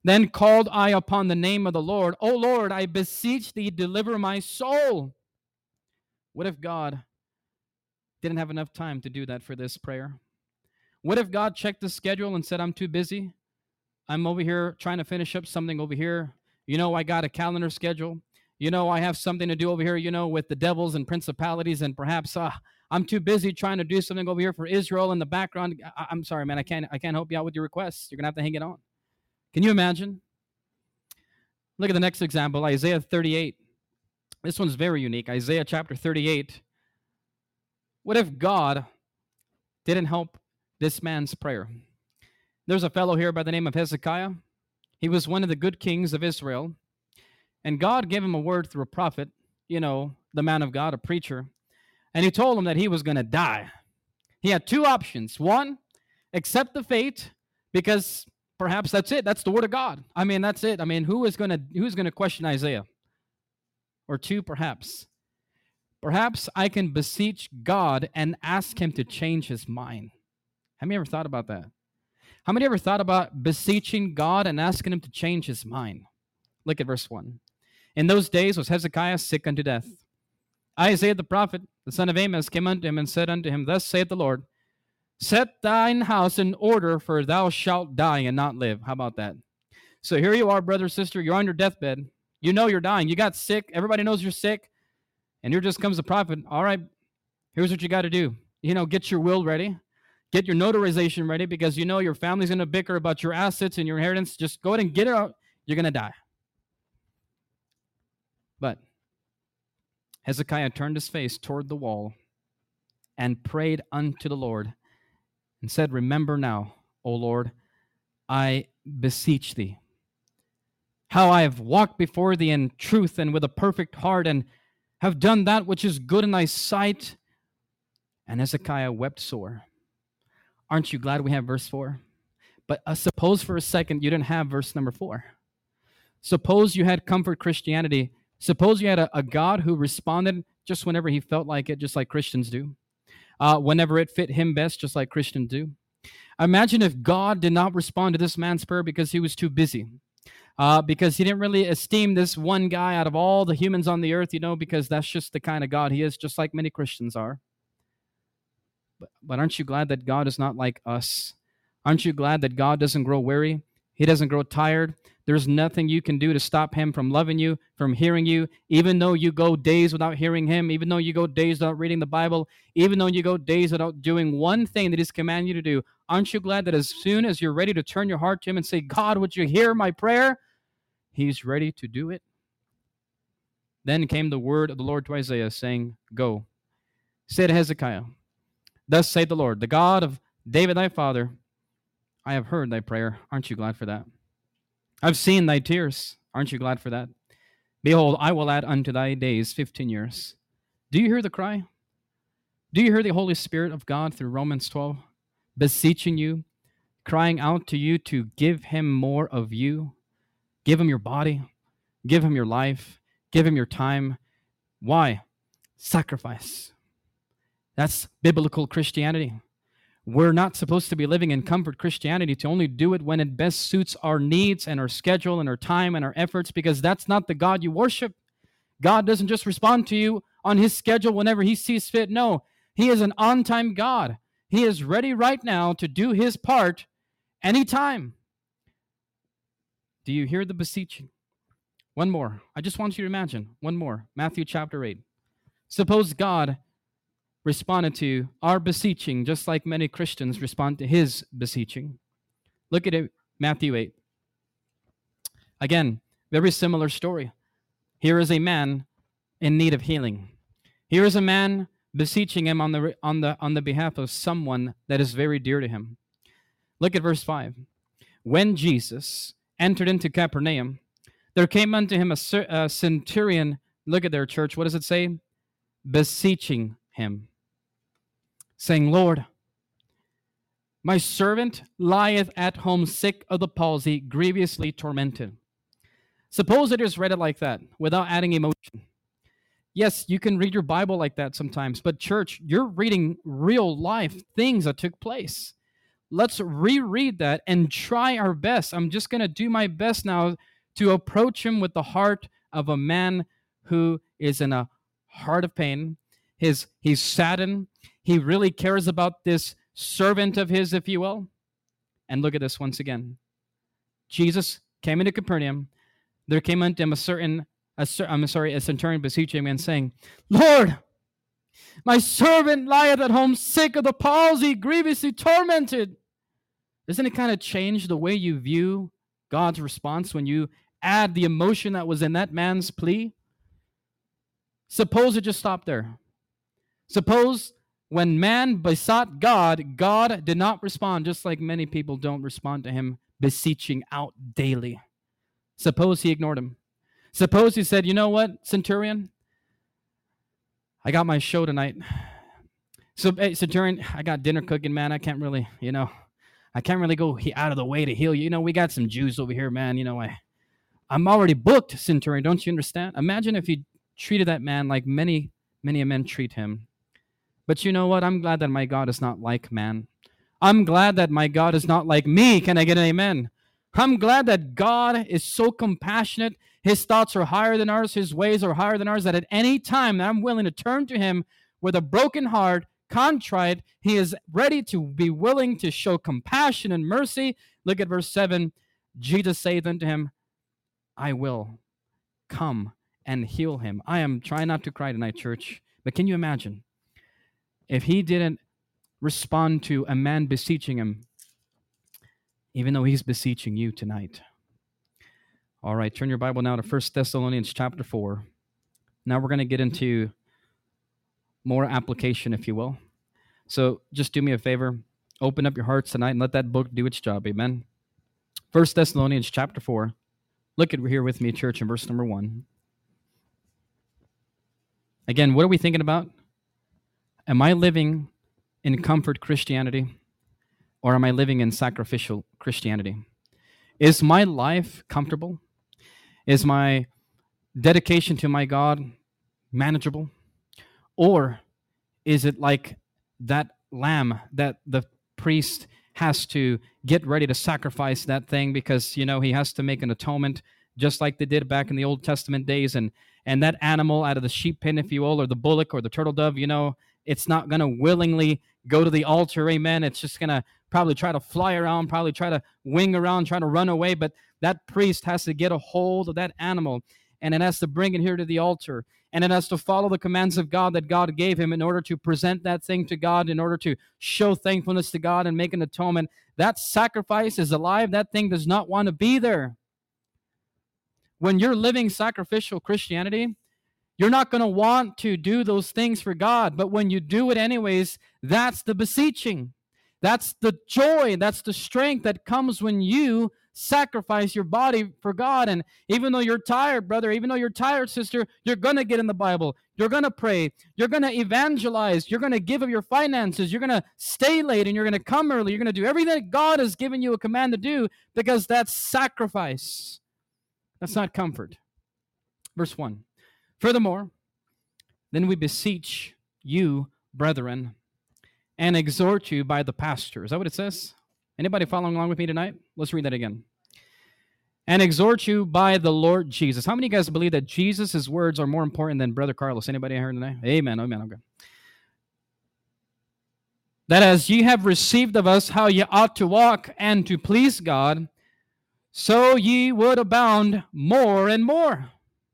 Then called I upon the name of the Lord. O Lord, I beseech thee, deliver my soul. What if God didn't have enough time to do that for this prayer? What if God checked the schedule and said, I'm too busy? I'm over here trying to finish up something over here. I got a calendar schedule. I have something to do over here, with the devils and principalities, and perhaps I'm too busy trying to do something over here for Israel in the background. I'm sorry, man. I can't help you out with your requests. You're going to have to hang it on. Can you imagine? Look at the next example, Isaiah 38. This one's very unique. Isaiah chapter 38. What if God didn't help this man's prayer? There's a fellow here by the name of Hezekiah. He was one of the good kings of Israel. And God gave him a word through a prophet, the man of God, a preacher. And he told him that he was going to die. He had two options. One, accept the fate, because perhaps that's it. That's the word of God. That's it. Who's going to question Isaiah? Or two, perhaps I can beseech God and ask him to change his mind. Have you ever thought about that? How many ever thought about beseeching God and asking him to change his mind? Look at verse 1. In those days was Hezekiah sick unto death. Isaiah the prophet, the son of Amos, came unto him and said unto him, Thus saith the Lord, set thine house in order, for thou shalt die and not live. How about that? So here you are, brother, sister, you're on your deathbed. You know you're dying. You got sick. Everybody knows you're sick. And here just comes the prophet. All right, here's what you got to do. Get your will ready. Get your notarization ready, because your family's going to bicker about your assets and your inheritance. Just go ahead and get it out. You're going to die. But Hezekiah turned his face toward the wall and prayed unto the Lord and said, Remember now, O Lord, I beseech thee, how I have walked before thee in truth and with a perfect heart, and have done that which is good in thy sight. And Hezekiah wept sore. Aren't you glad we have verse 4? But suppose for a second you didn't have verse number 4. Suppose you had comfort Christianity. Suppose you had a God who responded just whenever he felt like it, just like Christians do. Whenever it fit him best, just like Christians do. Imagine if God did not respond to this man's prayer because he was too busy. Because he didn't really esteem this one guy out of all the humans on the earth, because that's just the kind of God he is, just like many Christians are. But aren't you glad that God is not like us? Aren't you glad that God doesn't grow weary? He doesn't grow tired. There's nothing you can do to stop him from loving you, from hearing you, even though you go days without hearing him, even though you go days without reading the Bible, even though you go days without doing one thing that he's commanded you to do. Aren't you glad that as soon as you're ready to turn your heart to him and say, God, would you hear my prayer? He's ready to do it. Then came the word of the Lord to Isaiah, saying, Go, say to Hezekiah, Thus saith the Lord, the God of David thy father, I have heard thy prayer. Aren't you glad for that? I've seen thy tears. Aren't you glad for that? Behold, I will add unto thy days 15 years. Do you hear the cry? Do you hear the Holy Spirit of God through Romans 12 beseeching you, crying out to you to give him more of you? Give him your body. Give him your life. Give him your time. Why? Sacrifice. That's biblical Christianity. We're not supposed to be living in comfort Christianity to only do it when it best suits our needs and our schedule and our time and our efforts, because that's not the God you worship. God doesn't just respond to you on his schedule whenever he sees fit. No, he is an on-time God. He is ready right now to do his part anytime. Do you hear the beseeching? One more. I just want you to imagine. One more. Matthew chapter 8. Suppose God responded to our beseeching just like many Christians respond to his beseeching. Look at it, Matthew 8. Again, very similar story. Here is a man in need of healing. Here is a man beseeching him on the behalf of someone that is very dear to him. Look at verse 5. When Jesus entered into Capernaum, there came unto him a centurion. Look at their church. What does it say? Beseeching him, saying, Lord, my servant lieth at home sick of the palsy, grievously tormented. Suppose it is read it like that, without adding emotion. Yes, you can read your Bible like that sometimes, but church, you're reading real life things that took place. let's reread that and try our best. I'm just going to do my best now to approach him with the heart of a man who is in a heart of pain. He's saddened. He really cares about this servant of his, if you will. And look at this once again. Jesus came into Capernaum. There came unto him a centurion beseeching him and saying, Lord, my servant lieth at home sick of the palsy, grievously tormented. Doesn't it kind of change the way you view God's response when you add the emotion that was in that man's plea? Suppose it just stopped there. Suppose when man besought God, God did not respond, just like many people don't respond to him beseeching out daily. Suppose he ignored him. Suppose he said, you know what, centurion? I got my show tonight. So, hey, centurion, I got dinner cooking, man. I can't really go out of the way to heal you. You know, we got some Jews over here, man. You know, I'm already booked, centurion. Don't you understand? Imagine if he treated that man like many men treat him. But you know what? I'm glad that my God is not like man. I'm glad that my God is not like me. Can I get an amen? I'm glad that God is so compassionate. His thoughts are higher than ours. His ways are higher than ours. That at any time that I'm willing to turn to him with a broken heart, contrite, he is ready to be willing to show compassion and mercy. Look at verse 7. Jesus saith unto him, I will come and heal him. I am trying not to cry tonight, church. But can you imagine if he didn't respond to a man beseeching him, even though he's beseeching you tonight? All right, turn your Bible now to 1 Thessalonians chapter 4. Now we're going to get into more application, if you will. So just do me a favor. Open up your hearts tonight and let that book do its job. Amen. 1 Thessalonians chapter 4. Look at here with me, church, in verse number 1. Again, what are we thinking about? Am I living in comfort Christianity, or am I living in sacrificial Christianity? Is my life comfortable? Is my dedication to my God manageable? Or is it like that lamb that the priest has to get ready to sacrifice that thing because, you know, he has to make an atonement just like they did back in the Old Testament days, and that animal out of the sheep pen, if you will, or the bullock or the turtle dove, you know, it's not going to willingly go to the altar, amen. It's just going to probably try to fly around, probably try to wing around, try to run away, but that priest has to get a hold of that animal, and it has to bring it here to the altar, and it has to follow the commands of God that God gave him in order to present that thing to God, in order to show thankfulness to God and make an atonement. That sacrifice is alive. That thing does not want to be there. When you're living sacrificial Christianity, you're not going to want to do those things for God, but when you do it anyways, that's the beseeching. That's the joy, that's the strength that comes when you sacrifice your body for God. And even though you're tired, brother, even though you're tired, sister, you're going to get in the Bible. You're going to pray. You're going to evangelize. You're going to give of your finances. You're going to stay late and you're going to come early. You're going to do everything that God has given you a command to do, because that's sacrifice. That's not comfort. Verse 1. Furthermore, then we beseech you, brethren, and exhort you by the pastor. Is that what it says? Anybody following along with me tonight? Let's read that again. And exhort you by the Lord Jesus. How many of you guys believe that Jesus' words are more important than Brother Carlos? Anybody here tonight? Amen. Amen. Okay. That as ye have received of us how ye ought to walk and to please God, so ye would abound more and more.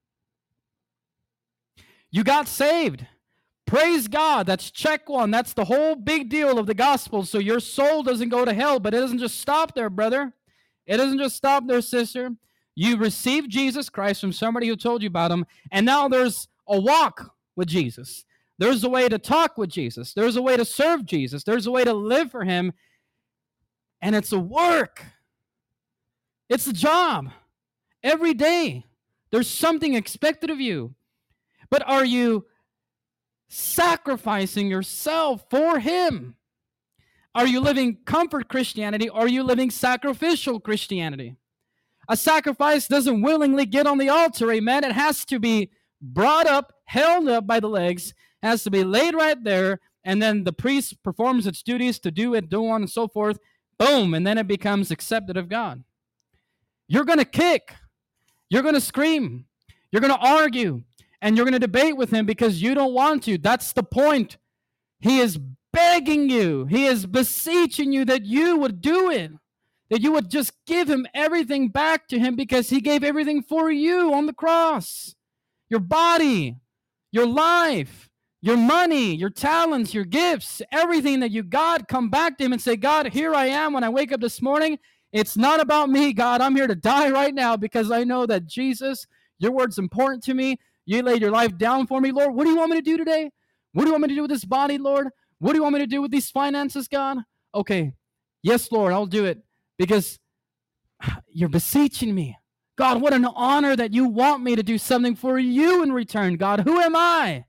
You got saved. Praise God. That's check one. That's the whole big deal of the gospel. So your soul doesn't go to hell, but it doesn't just stop there, brother. It doesn't just stop there, sister. You received Jesus Christ from somebody who told you about him, and now there's a walk with Jesus. There's a way to talk with Jesus. There's a way to serve Jesus. There's a way to live for him, and it's a work. It's a job. Every day, there's something expected of you. But are you sacrificing yourself for him? Are you living comfort Christianity, or are you living sacrificial Christianity? A sacrifice doesn't willingly get on the altar, amen. It has to be brought up, held up by the legs, it has to be laid right there, and then the priest performs its duties to do it, so on and so forth. Boom, and then it becomes accepted of God. You're going to kick. You're going to scream. You're going to argue. And you're going to debate with him because you don't want to. That's the point. He is begging you. He is beseeching you that you would do it. That you would just give him everything back to him because he gave everything for you on the cross. Your body, your life, your money, your talents, your gifts, everything that you got, come back to him and say, God, here I am when I wake up this morning. It's not about me, God. I'm here to die right now because I know that Jesus, your word's important to me. You laid your life down for me, Lord. What do you want me to do today? What do you want me to do with this body, Lord? What do you want me to do with these finances, God? Okay, yes, Lord, I'll do it because you're beseeching me. God, what an honor that you want me to do something for you in return, God. Who am I?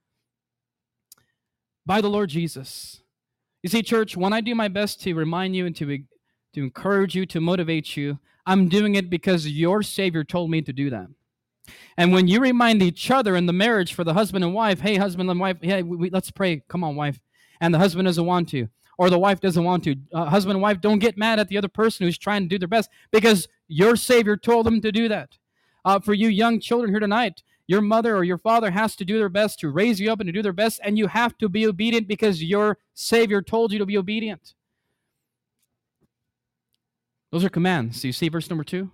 By the Lord Jesus. You see, church, when I do my best to remind you and to encourage you, to motivate you, I'm doing it because your Savior told me to do that. And when you remind each other in the marriage for the husband and wife, hey, husband and wife, hey, let's pray. Come on, wife. And the husband doesn't want to, or the wife doesn't want to. Husband and wife, don't get mad at the other person who's trying to do their best because your Savior told them to do that. For you young children here tonight, your mother or your father has to do their best to raise you up and to do their best, and you have to be obedient because your Savior told you to be obedient. Those are commands. So you see verse number 2?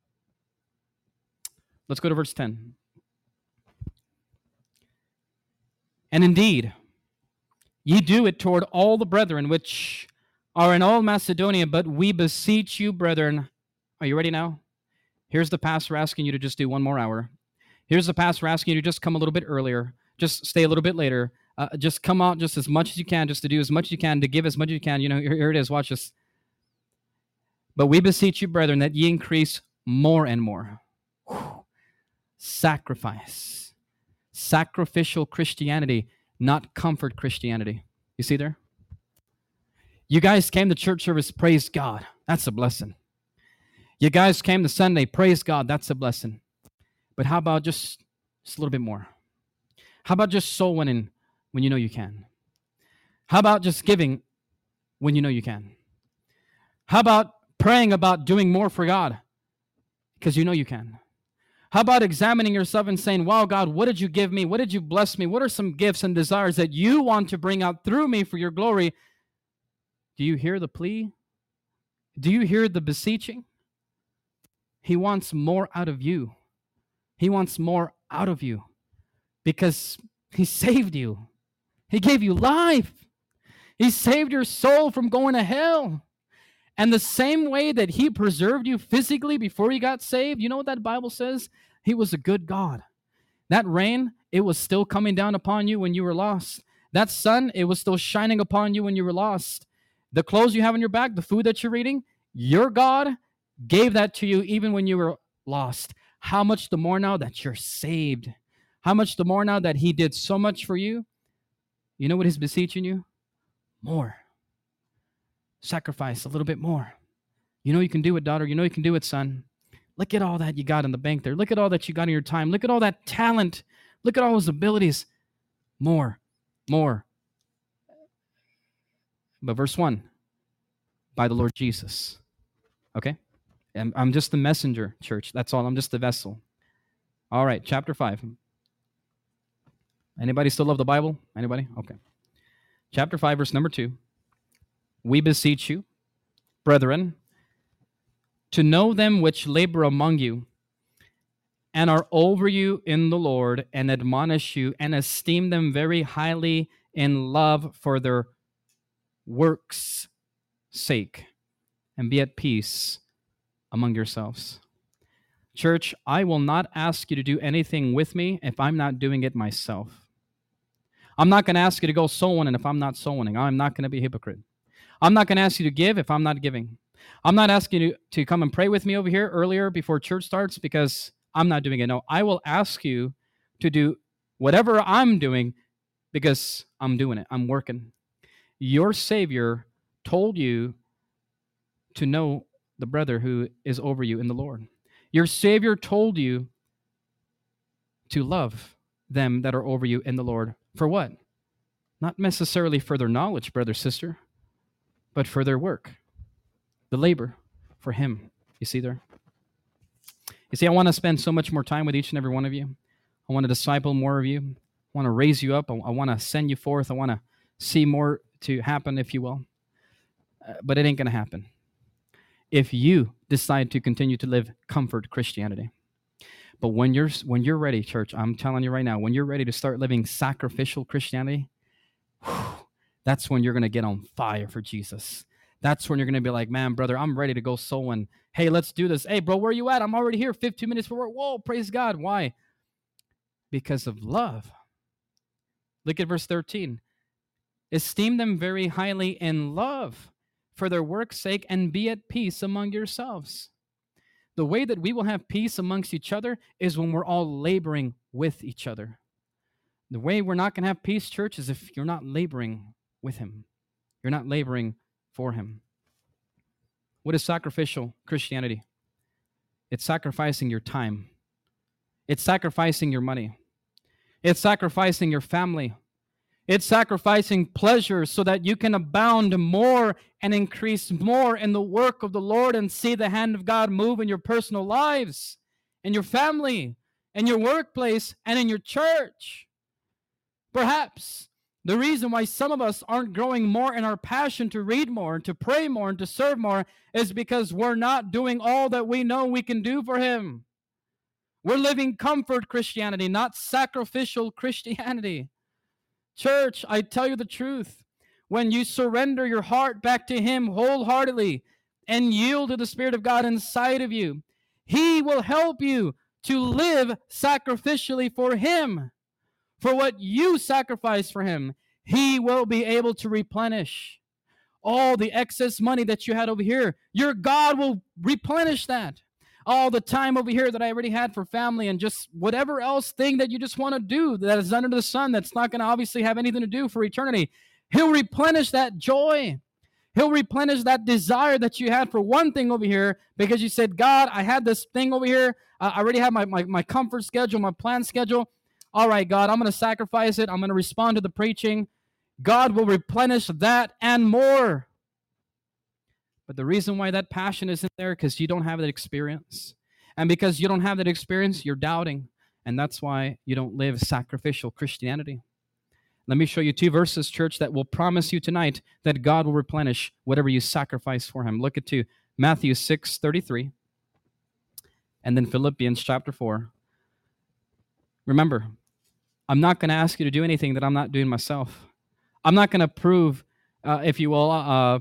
Let's go to verse 10. And indeed, ye do it toward all the brethren which are in all Macedonia, but we beseech you, brethren. Are you ready now? Here's the pastor asking you to just do one more hour. Here's the pastor asking you to just come a little bit earlier. Just stay a little bit later. Just come out just as much as you can, just to do as much as you can, to give as much as you can. You know, here it is. Watch this. But we beseech you, brethren, that ye increase more and more. Whew. Sacrifice. Sacrificial Christianity, not comfort Christianity. You see there? You guys came to church service, praise God. That's a blessing. You guys came to Sunday, praise God. That's a blessing. But how about just a little bit more? How about just soul winning when you know you can? How about just giving when you know you can? How about praying about doing more for God because you know you can? How about examining yourself and saying, wow, God, what did you give me? What did you bless me? What are some gifts and desires that you want to bring out through me for your glory? Do you hear the plea? Do you hear the beseeching? He wants more out of you. He wants more out of you because he saved you. He gave you life. He saved your soul from going to hell. And the same way that he preserved you physically before you got saved, you know what that Bible says? He was a good God. That rain, it was still coming down upon you when you were lost. That sun, it was still shining upon you when you were lost. The clothes you have on your back, the food that you're eating, your God gave that to you even when you were lost. How much the more now that you're saved? How much the more now that he did so much for you? You know what he's beseeching you? More. Sacrifice a little bit more. You know you can do it, daughter. You know you can do it, son. Look at all that you got in the bank there. Look at all that you got in your time. Look at all that talent. Look at all those abilities. More. But verse 1, by the Lord Jesus. Okay? And I'm just the messenger, church. That's all. I'm just the vessel. All right, chapter 5. Anybody still love the Bible? Anybody? Okay. Chapter 5, verse number 2. We beseech you, brethren, to know them which labor among you and are over you in the Lord, and admonish you, and esteem them very highly in love for their works' sake, and be at peace among yourselves. Church, I will not ask you to do anything with me if I'm not doing it myself. I'm not going to ask you to go soul winning if I'm not soul winning. I'm not going to be a hypocrite. I'm not going to ask you to give if I'm not giving. I'm not asking you to come and pray with me over here earlier before church starts because I'm not doing it. No, I will ask you to do whatever I'm doing because I'm doing it. I'm working. Your Savior told you to know the brother who is over you in the Lord. Your Savior told you to love them that are over you in the Lord. For what? Not necessarily for their knowledge, brother, sister, but for their work. the labor for him. You see there? You see, I want to spend so much more time with each and every one of you. I want to disciple more of you. I want to raise you up. I want to send you forth. I want to see more to happen, if you will. But it ain't going to happen if you decide to continue to live comfort Christianity. But when you're ready, church, I'm telling you right now, when you're ready to start living sacrificial Christianity, that's when you're going to get on fire for Jesus. That's when you're going to be like, man, brother, I'm ready to go soul win. Hey, let's do this. Hey, bro, where are you at? I'm already here. 15 minutes for work. Whoa, praise God. Why? Because of love. Look at verse 13. Esteem them very highly in love for their work's sake, and be at peace among yourselves. The way that we will have peace amongst each other is when we're all laboring with each other. The way we're not going to have peace, church, is if you're not laboring with him. You're not laboring for him. What is sacrificial Christianity? It's sacrificing your time. It's sacrificing your money. It's sacrificing your family. It's sacrificing pleasure so that you can abound more and increase more in the work of the Lord and see the hand of God move in your personal lives, in your family, in your workplace, and in your church. Perhaps the reason why some of us aren't growing more in our passion to read more and to pray more and to serve more is because we're not doing all that we know we can do for him. We're living comfort Christianity, not sacrificial Christianity. Church, I tell you the truth. When you surrender your heart back to him wholeheartedly and yield to the Spirit of God inside of you, he will help you to live sacrificially for him. For what you sacrifice for him, he will be able to replenish. All the excess money that you had over here, your God will replenish that. All the time over here that I already had for family and just whatever else thing that you just want to do that is under the sun that's not going to obviously have anything to do for eternity, he'll replenish that joy. He'll replenish that desire that you had for one thing over here because you said, God, I had this thing over here. I already have my comfort schedule, my plan schedule. All right, God, I'm going to sacrifice it. I'm going to respond to the preaching. God will replenish that and more. But the reason why that passion isn't there because you don't have that experience. And because you don't have that experience, you're doubting. And that's why you don't live sacrificial Christianity. Let me show you 2 verses, church, that will promise you tonight that God will replenish whatever you sacrifice for him. Look at Matthew 6:33 and then Philippians chapter 4. Remember, I'm not going to ask you to do anything that I'm not doing myself. I'm not going to prove, if you will,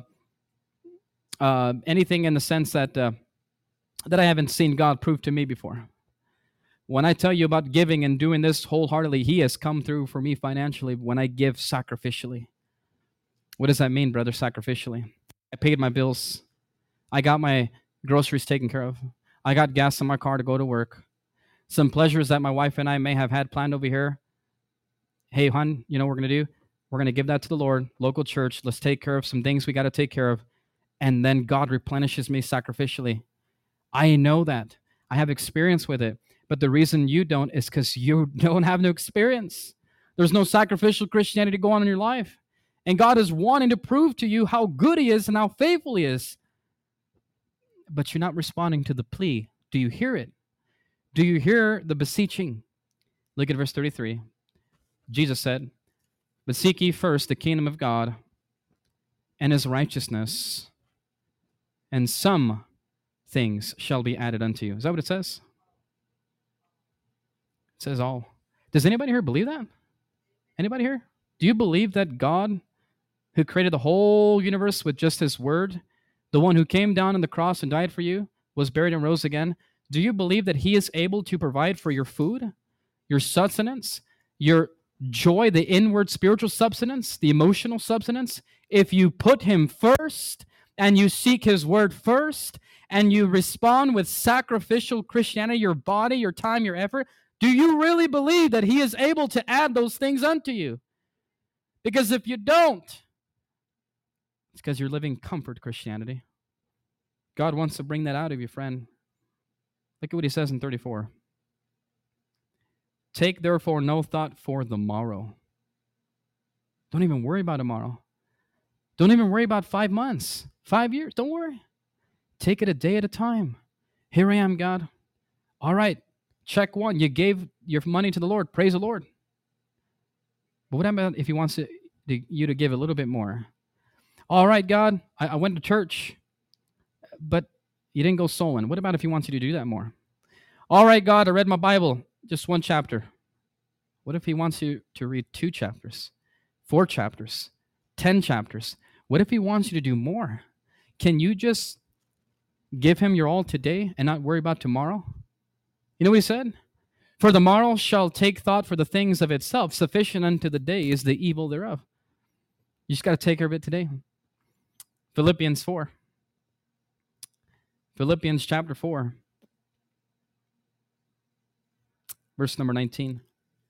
anything in the sense that I haven't seen God prove to me before. When I tell you about giving and doing this wholeheartedly, he has come through for me financially when I give sacrificially. What does that mean, brother, sacrificially? I paid my bills. I got my groceries taken care of. I got gas in my car to go to work. Some pleasures that my wife and I may have had planned over here. Hey, hon, you know what we're going to do? We're going to give that to the Lord, local church. Let's take care of some things we got to take care of. And then God replenishes me sacrificially. I know that. I have experience with it. But the reason you don't is because you don't have no experience. There's no sacrificial Christianity going on in your life. And God is wanting to prove to you how good he is and how faithful he is. But you're not responding to the plea. Do you hear it? Do you hear the beseeching? Look at verse 33. Jesus said, "But seek ye first the kingdom of God and his righteousness, and some things shall be added unto you." Is that what it says? It says all. Does anybody here believe that? Anybody here? Do you believe that God, who created the whole universe with just his word, the one who came down on the cross and died for you, was buried and rose again, do you believe that he is able to provide for your food, your sustenance, your joy, the inward spiritual substance, the emotional substance? If you put him first and you seek his word first and you respond with sacrificial Christianity, your body, your time, your effort, do you really believe that he is able to add those things unto you? Because if you don't, it's because you're living comfort Christianity. God wants to bring that out of you, friend. Look at what he says in 34. Take therefore no thought for the morrow. Don't even worry about tomorrow. Don't even worry about 5 months, 5 years. Don't worry. Take it a day at a time. Here I am, God. All right, check one. You gave your money to the Lord. Praise the Lord. But what about if he wants you to give a little bit more? All right, God, I went to church, but you didn't go soul winning. What about if he wants you to do that more? All right, God, I read my Bible, just one chapter. What if he wants you to read 2 chapters, 4 chapters, 10 chapters? What if he wants you to do more? Can you just give him your all today and not worry about tomorrow? You know what he said? For the morrow shall take thought for the things of itself. Sufficient unto the day is the evil thereof. You just got to take care of it today. Philippians 4. Philippians chapter 4. Verse number 19.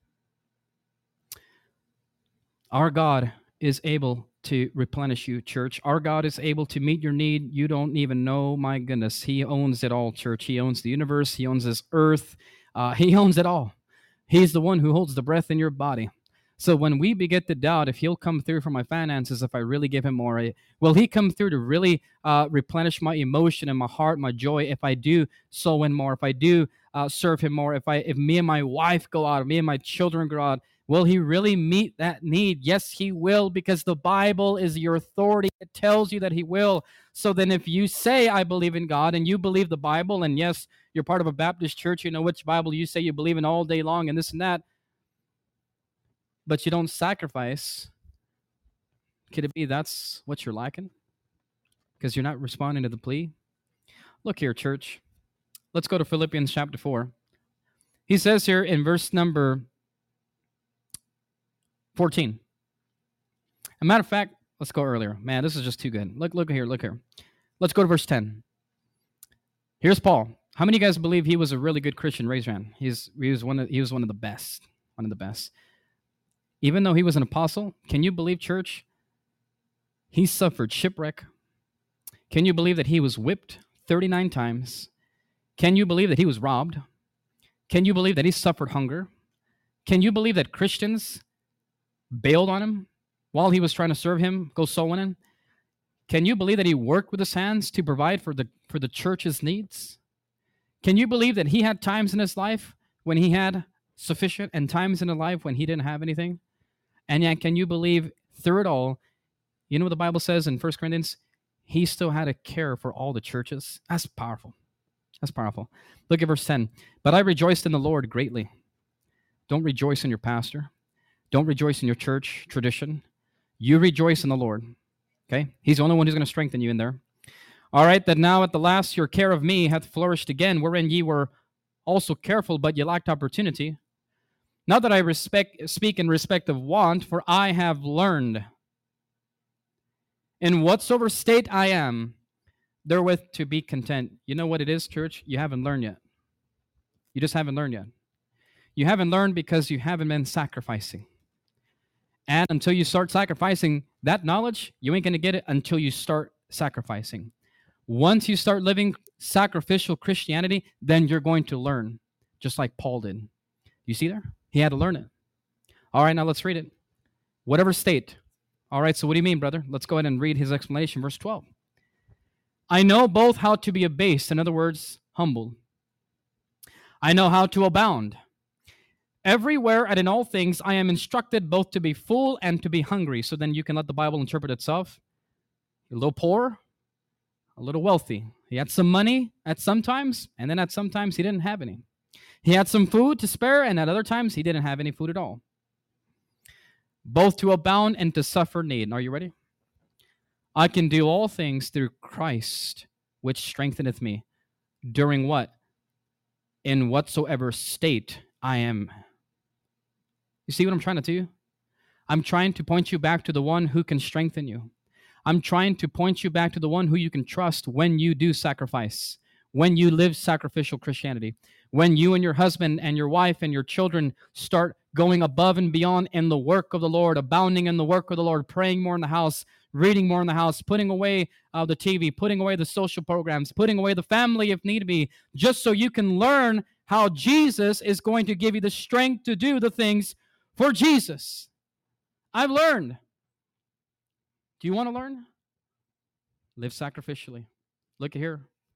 Our God is able to replenish you, church. Our God is able to meet your need. You don't even know, my goodness. He owns it all, church. He owns the universe. He owns this earth. He owns it all. He's the one who holds the breath in your body. So when we begin to doubt if he'll come through for my finances, if I really give him more, will he come through to really replenish my emotion and my heart, my joy, if I do sow in more, if I do serve him more, if me and my wife go out, if me and my children go out, will he really meet that need? Yes, he will, because the Bible is your authority. It tells you that he will. So then if you say, I believe in God, and you believe the Bible, and yes, you're part of a Baptist church, you know which Bible you say you believe in all day long and this and that, but you don't sacrifice, could it be that's what you're lacking? Because you're not responding to the plea? Look here, church. Let's go to Philippians chapter 4. He says here in verse number 14. As a matter of fact, let's go earlier. Man, this is just too good. Look here. Let's go to verse 10. Here's Paul. How many of you guys believe he was a really good Christian? Raise your hand. He was one of the best. One of the best. Even though he was an apostle, can you believe, church, he suffered shipwreck? Can you believe that he was whipped 39 times? Can you believe that he was robbed? Can you believe that he suffered hunger? Can you believe that Christians bailed on him while he was trying to serve him, go soul winning? Can you believe that he worked with his hands to provide for the church's needs? Can you believe that he had times in his life when he had sufficient and times in his life when he didn't have anything? And yet, can you believe through it all, you know what the Bible says in 1 Corinthians? He still had a care for all the churches. That's powerful. That's powerful. Look at verse 10. But I rejoiced in the Lord greatly. Don't rejoice in your pastor. Don't rejoice in your church tradition. You rejoice in the Lord. Okay? He's the only one who's going to strengthen you in there. All right, that now at the last your care of me hath flourished again, wherein ye were also careful, but ye lacked opportunity. Not that I speak in respect of want, for I have learned in whatsoever state I am, therewith to be content. You know what it is, church? You haven't learned yet. You just haven't learned yet. You haven't learned because you haven't been sacrificing. And until you start sacrificing that knowledge, you ain't going to get it until you start sacrificing. Once you start living sacrificial Christianity, then you're going to learn, just like Paul did. You see there? He had to learn it. All right, now let's read it. Whatever state. All right, so what do you mean, brother? Let's go ahead and read his explanation, verse 12. I know both how to be abased, in other words, humble. I know how to abound. Everywhere and in all things I am instructed both to be full and to be hungry. So then you can let the Bible interpret itself. A little poor, a little wealthy. He had some money at some times, and then at some times he didn't have any. He had some food to spare, and at other times he didn't have any food at all. Both to abound and to suffer need. Are you ready? I can do all things through Christ, which strengtheneth me. During what? In whatsoever state I am. You see what I'm trying to do? I'm trying to point you back to the one who can strengthen you. I'm trying to point you back to the one who you can trust when you do sacrifice, when you live sacrificial Christianity, when you and your husband and your wife and your children start going above and beyond in the work of the Lord, abounding in the work of the Lord, praying more in the house, reading more in the house, putting away the TV, putting away the social programs, putting away the family if need be, just so you can learn how Jesus is going to give you the strength to do the things for Jesus. I've learned. Do you want to learn? Live sacrificially. Look at here.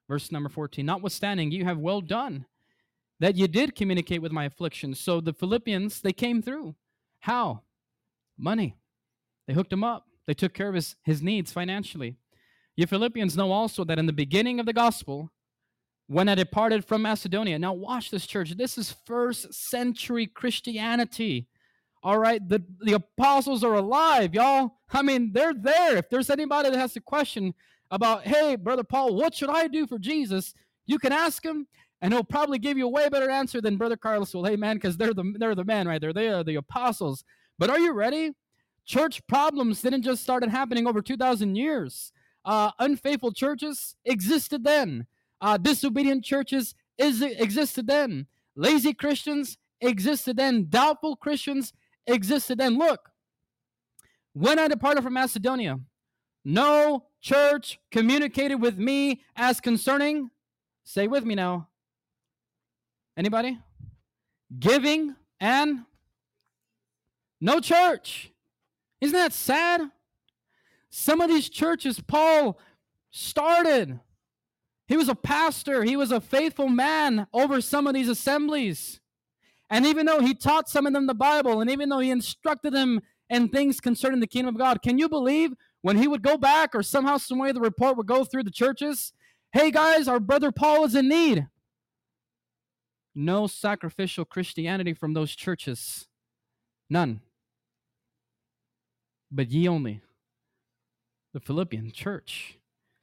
Verse number 14, notwithstanding, you have well done that you did communicate with my affliction. So the Philippians, they came through. How? Money. They hooked him up. They took care of his needs financially. You Philippians know also that in the beginning of the gospel, when I departed from Macedonia, now watch this, church. This is first century Christianity. All right, the apostles are alive, y'all. I mean, they're there. If there's anybody that has a question about, hey, Brother Paul, what should I do for Jesus? You can ask him, and he'll probably give you a way better answer than Brother Carlos will. Hey, man, because they're the man right there. They are the apostles. But are you ready? Church problems didn't just start happening over 2,000 years. Unfaithful churches existed then. Disobedient churches existed then. Lazy Christians existed then. Doubtful Christians existed then. Look, when I departed from Macedonia, no church communicated with me as concerning, say with me now, anybody? Giving and no church. Isn't that sad? Some of these churches Paul started. He was a pastor. He was a faithful man over some of these assemblies. And even though he taught some of them the Bible, and even though he instructed them in things concerning the kingdom of God, can you believe when he would go back or somehow, some way the report would go through the churches? Hey guys, our brother Paul is in need. No sacrificial Christianity from those churches. None. But ye only, the Philippian church.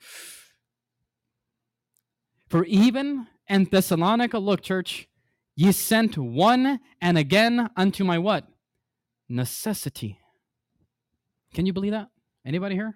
For even in Thessalonica, look, church, ye sent one and again unto my what? Necessity. Can you believe that? Anybody here?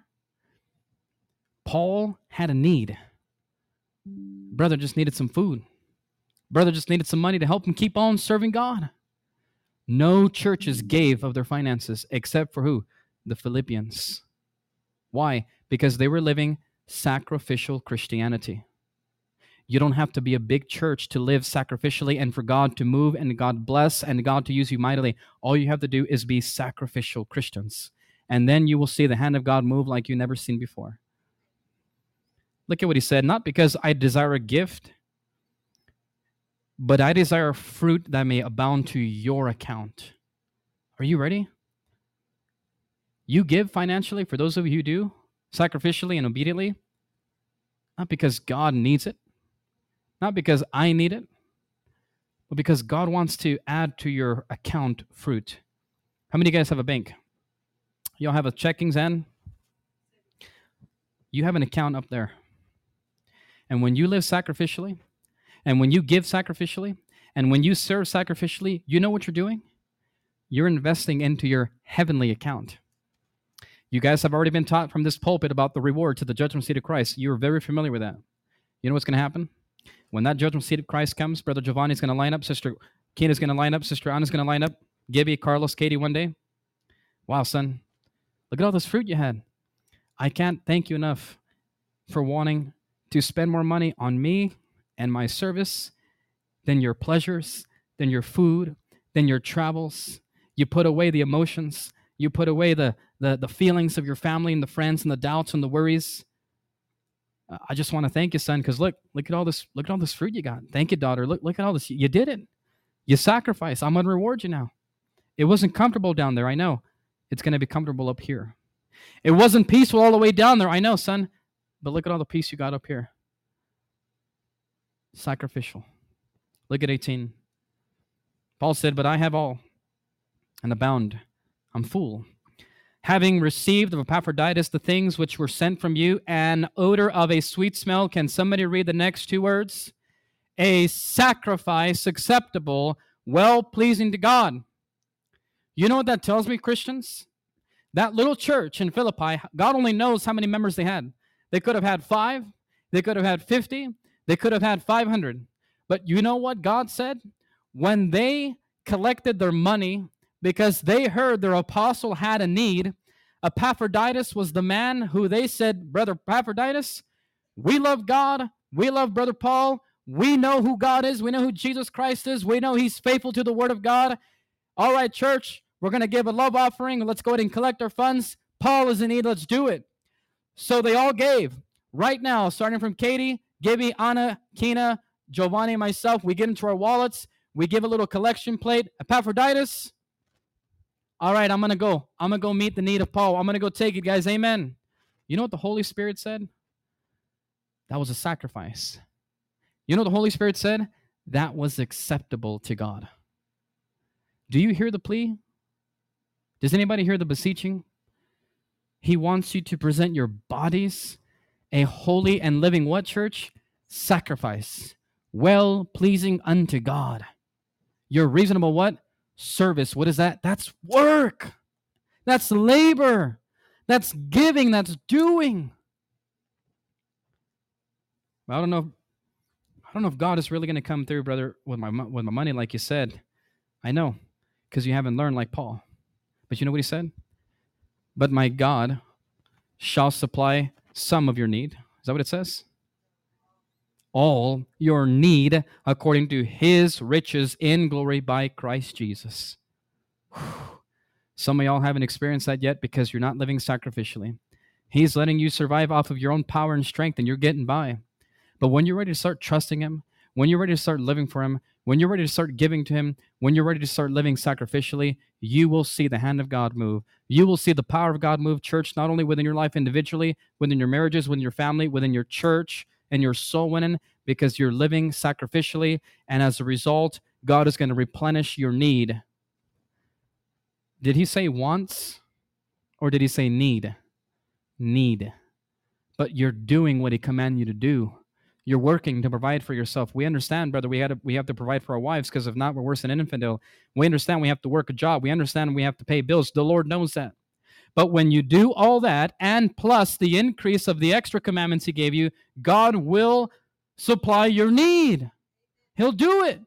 Paul had a need. Brother just needed some food. Brother just needed some money to help him keep on serving God. No churches gave of their finances except for who? The Philippians. Why? Because they were living sacrificial Christianity. You don't have to be a big church to live sacrificially and for God to move and God bless and God to use you mightily. All you have to do is be sacrificial Christians. And then you will see the hand of God move like you've never seen before. Look at what he said. Not because I desire a gift, but I desire fruit that may abound to your account. Are you ready? You give financially, for those of you who do, sacrificially and obediently, not because God needs it, not because I need it, but because God wants to add to your account fruit. How many of you guys have a bank? You all have a checkings and you have an account up there. And when you live sacrificially, and when you give sacrificially, and when you serve sacrificially, you know what you're doing? You're investing into your heavenly account. You guys have already been taught from this pulpit about the reward to the judgment seat of Christ. You're very familiar with that. You know what's going to happen? When that judgment seat of Christ comes, Brother Giovanni's going to line up, Sister Kina's going to line up, Sister Anna's going to line up, Gibby, Carlos, Katie one day. Wow, son, look at all this fruit you had. I can't thank you enough for wanting to spend more money on me and my service than your pleasures, than your food, than your travels. You put away the emotions. You put away the feelings of your family and the friends and the doubts and the worries. I just want to thank you, son, because look at all this fruit you got. Thank you, daughter. Look at all this. You did it. You sacrificed. I'm going to reward you now. It wasn't comfortable down there. I know. It's going to be comfortable up here. It wasn't peaceful all the way down there. I know, son. But look at all the peace you got up here. Sacrificial. Look at 18. Paul said, but I have all and abound. I'm full. Having received of Epaphroditus the things which were sent from you, an odor of a sweet smell. Can somebody read the next two words? A sacrifice acceptable, well-pleasing to God. You know what that tells me, Christians? That little church in Philippi, God only knows how many members they had. They could have had 5. They could have had 50. They could have had 500. But you know what God said? When they collected their money, because they heard their apostle had a need, Epaphroditus was the man who they said, Brother Epaphroditus, we love God. We love Brother Paul. We know who God is. We know who Jesus Christ is. We know he's faithful to the word of God. All right, church, we're going to give a love offering. Let's go ahead and collect our funds. Paul is in need. Let's do it. So they all gave. Right now, starting from Katie, Gibby, Anna, Kina, Giovanni, and myself, we get into our wallets. We give a little collection plate. Epaphroditus, all right, I'm going to go. I'm going to go meet the need of Paul. I'm going to go take it, guys. Amen. You know what the Holy Spirit said? That was a sacrifice. You know what the Holy Spirit said? That was acceptable to God. Do you hear the plea? Does anybody hear the beseeching? He wants you to present your bodies a holy and living what, church? Sacrifice, well-pleasing unto God. Your reasonable what? Service. What is that? That's work. That's labor. That's giving. That's doing. I don't know if God is really going to come through, brother, with my money, like you said. I know, because you haven't learned like Paul. But you know what he said? But my God shall supply some of your need. Is that what it says? All your need according to his riches in glory by Christ Jesus. Whew. Some of y'all haven't experienced that yet because you're not living sacrificially. He's letting you survive off of your own power and strength, and you're getting by. But when you're ready to start trusting him, when you're ready to start living for him, when you're ready to start giving to him, when you're ready to start living sacrificially, you will see the hand of God move. You will see the power of God move, church, not only within your life individually, within your marriages, within your family, within your church, and your soul winning, because you're living sacrificially. And as a result, God is going to replenish your need. Did he say wants, or did he say need? Need. But you're doing what he commanded you to do. You're working to provide for yourself. We understand, brother, we have to provide for our wives, because if not, we're worse than an infidel. We understand we have to work a job. We understand we have to pay bills. The Lord knows that. But when you do all that, and plus the increase of the extra commandments he gave you, God will supply your need. He'll do it.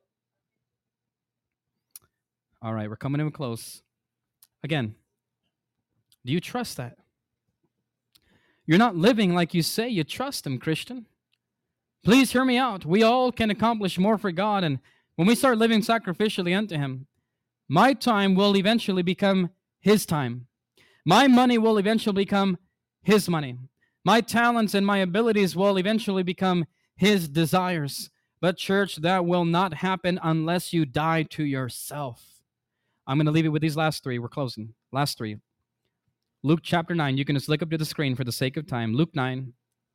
All right, we're coming in close. Again, do you trust that? You're not living like you say you trust him, Christian. Please hear me out. We all can accomplish more for God, and when we start living sacrificially unto him, my time will eventually become his time. My money will eventually become his money. My talents and my abilities will eventually become his desires. But church, that will not happen unless you die to yourself. I'm going to leave it with these last three. We're closing. Last three. Luke chapter 9. You can just look up to the screen for the sake of time. Luke 9.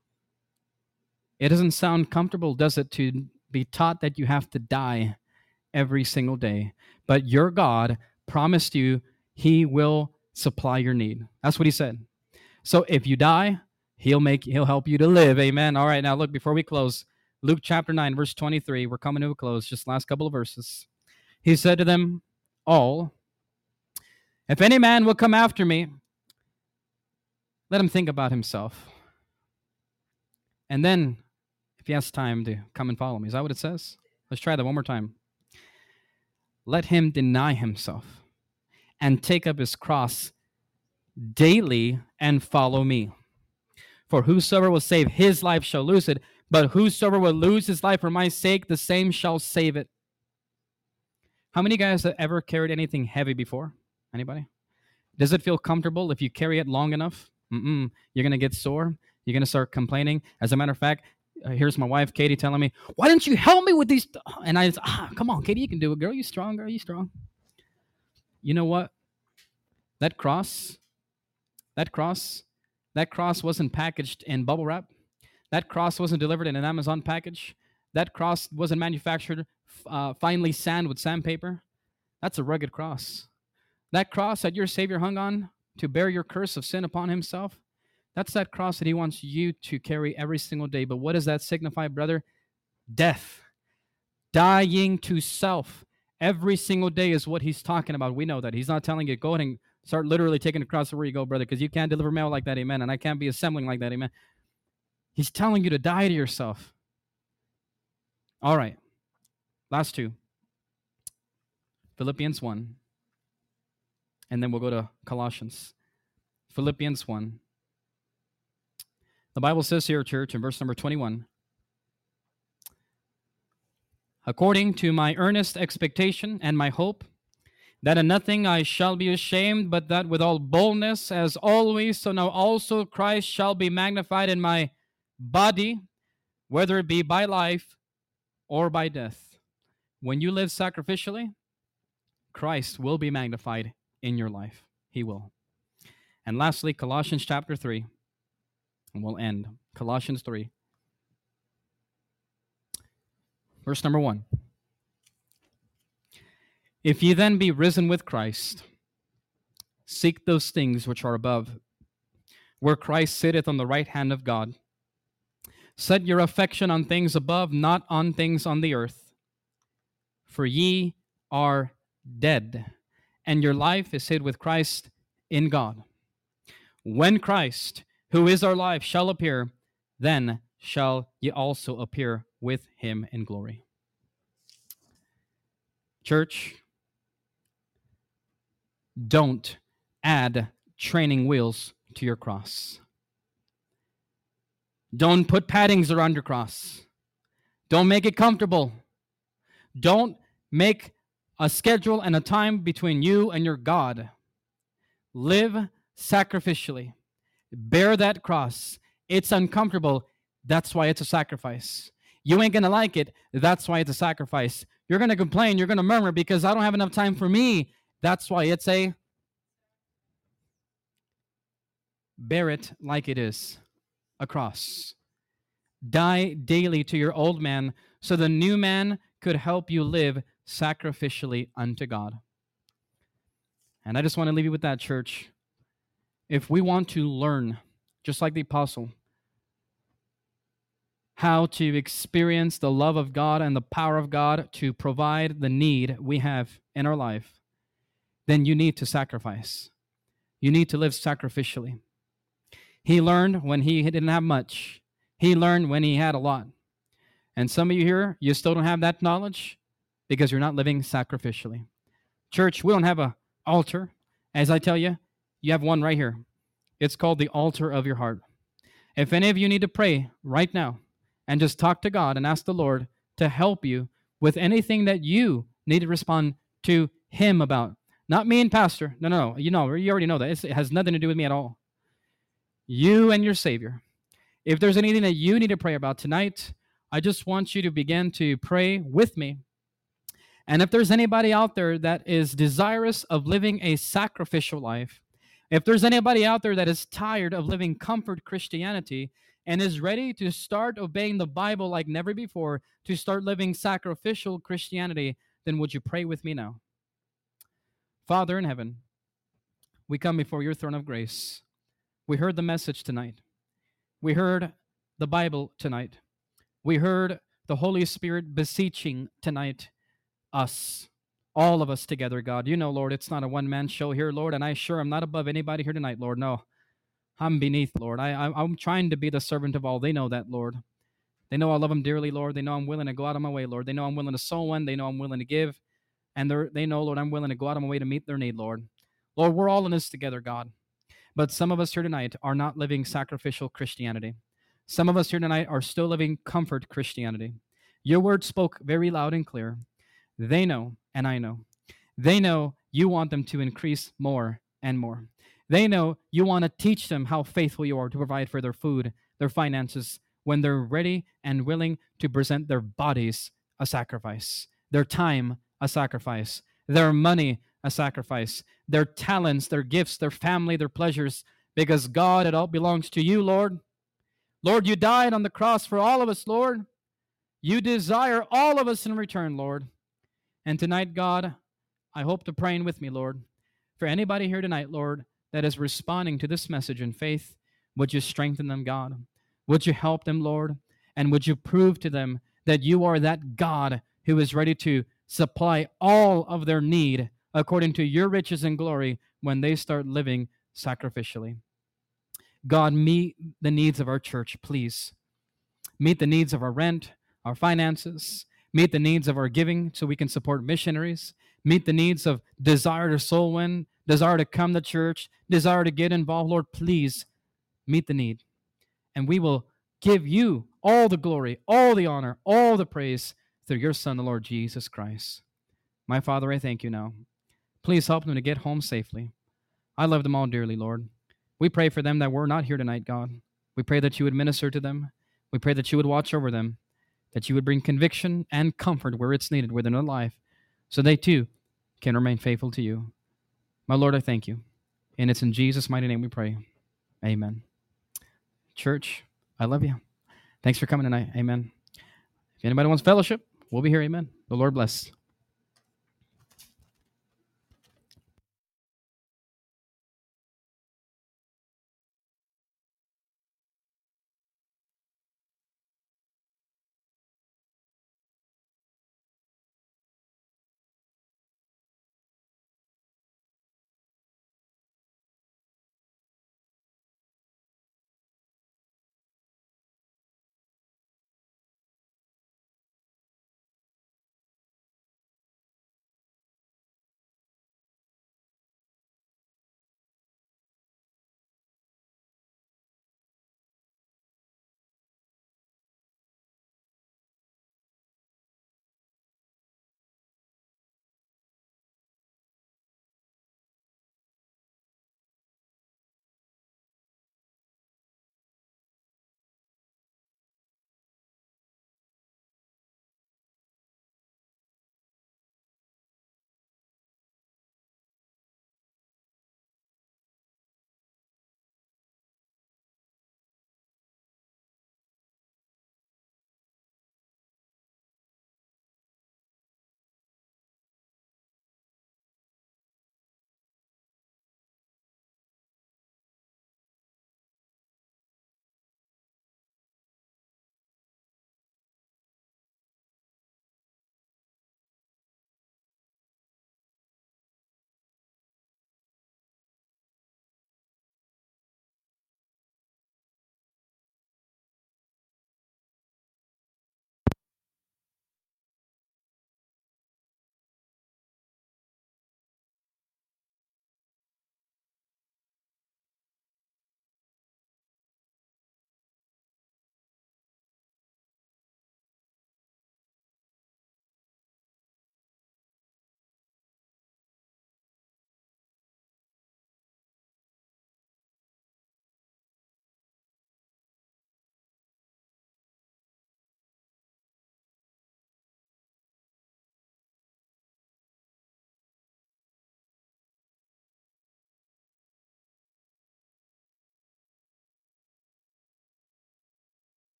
It doesn't sound comfortable, does it, to be taught that you have to die every single day. But your God promised you he will supply your need. That's what he said. So if you die, he'll help you to live. Amen. All right, now look, before we close, Luke chapter 9, verse 23, we're coming to a close, just last couple of verses. He said to them all, if any man will come after me, let him think about himself. And then, if he has time, to come and follow me. Is that what it says? Let's try that one more time. Let him deny himself and take up his cross daily and follow me. For whosoever will save his life shall lose it, but whosoever will lose his life for my sake, the same shall save it. How many guys have ever carried anything heavy before? Anybody? Does it feel comfortable if you carry it long enough? You're going to get sore. You're going to start complaining. As a matter of fact, here's my wife, Katie, telling me, why didn't you help me with these? And I just, come on, Katie, you can do it. Girl, you strong. Girl, you strong. You know what? That cross wasn't packaged in bubble wrap. That cross wasn't delivered in an Amazon package. That cross wasn't manufactured, finely sanded with sandpaper. That's a rugged cross. That cross that your Savior hung on to bear your curse of sin upon himself, that's that cross that he wants you to carry every single day. But what does that signify, brother? Death. Dying to self. Every single day is what he's talking about. We know that. He's not telling you, go ahead and start literally taking the cross where you go, brother, because you can't deliver mail like that, amen, and I can't be assembling like that, amen. He's telling you to die to yourself. All right. Last two. Philippians 1. And then we'll go to Colossians. Philippians 1. The Bible says here, church, in verse number 21, according to my earnest expectation and my hope, that in nothing I shall be ashamed, but that with all boldness, as always, so now also Christ shall be magnified in my body, whether it be by life or by death. When you live sacrificially, Christ will be magnified in your life. He will. And lastly, Colossians chapter 3, and we'll end. Colossians 3, verse number 1. If ye then be risen with Christ, seek those things which are above, where Christ sitteth on the right hand of God. Set your affection on things above, not on things on the earth. For ye are dead, and your life is hid with Christ in God. When Christ, who is our life, shall appear, then shall ye also appear with him in glory. Church, don't add training wheels to your cross. Don't put paddings around your cross. Don't make it comfortable. Don't make a schedule and a time between you and your God. Live sacrificially. Bear that cross. It's uncomfortable. That's why it's a sacrifice. You ain't going to like it. That's why it's a sacrifice. You're going to complain. You're going to murmur because I don't have enough time for me. That's why it's a... Bear it like it is. A cross. Die daily to your old man so the new man could help you live sacrificially unto God. And I just want to leave you with that, church. If we want to learn, just like the apostle, how to experience the love of God and the power of God to provide the need we have in our life, then you need to sacrifice. You need to live sacrificially. He learned when he didn't have much. He learned when he had a lot. And some of you here, you still don't have that knowledge because you're not living sacrificially. Church, we don't have an altar. As I tell you, you have one right here. It's called the altar of your heart. If any of you need to pray right now and just talk to God and ask the Lord to help you with anything that you need to respond to him about. Not me and Pastor. No. You already know that. It has nothing to do with me at all. You and your Savior. If there's anything that you need to pray about tonight, I just want you to begin to pray with me. And if there's anybody out there that is desirous of living a sacrificial life, if there's anybody out there that is tired of living comfort Christianity and is ready to start obeying the Bible like never before, to start living sacrificial Christianity, then would you pray with me now? Father in heaven, we come before your throne of grace. We heard the message tonight. We heard the Bible tonight. We heard the Holy Spirit beseeching tonight us, all of us together, God. You know, Lord, it's not a one-man show here, Lord, and I sure am not above anybody here tonight, Lord. No, I'm beneath, Lord. I'm trying to be the servant of all. They know that, Lord. They know I love them dearly, Lord. They know I'm willing to go out of my way, Lord. They know I'm willing to sow one. They know I'm willing to give. And they know, Lord, I'm willing to go out of my way to meet their need, Lord. Lord, we're all in this together, God. But some of us here tonight are not living sacrificial Christianity. Some of us here tonight are still living comfort Christianity. Your word spoke very loud and clear. They know, and I know. They know you want them to increase more and more. They know you want to teach them how faithful you are to provide for their food, their finances, when they're ready and willing to present their bodies a sacrifice, their time a sacrifice, their money a sacrifice, their talents, their gifts, their family, their pleasures, because God, it all belongs to you, Lord. Lord, you died on the cross for all of us, Lord. You desire all of us in return, Lord. And tonight, God, I hope to pray with me, Lord. For anybody here tonight, Lord, that is responding to this message in faith, would you strengthen them, God? Would you help them, Lord? And would you prove to them that you are that God who is ready to supply all of their need according to your riches and glory when they start living sacrificially. God, meet the needs of our church, please. Meet the needs of our rent, our finances. Meet the needs of our giving so we can support missionaries. Meet the needs of desire to soul win, desire to come to church, desire to get involved. Lord, please meet the need. And we will give you all the glory, all the honor, all the praise through your Son, the Lord Jesus Christ. My Father, I thank you now. Please help them to get home safely. I love them all dearly, Lord. We pray for them that were not here tonight, God. We pray that you would minister to them. We pray that you would watch over them, that you would bring conviction and comfort where it's needed within their life, so they too can remain faithful to you. My Lord, I thank you. And it's in Jesus' mighty name we pray. Amen. Church, I love you. Thanks for coming tonight. Amen. If anybody wants fellowship, we'll be here. Amen. The Lord bless.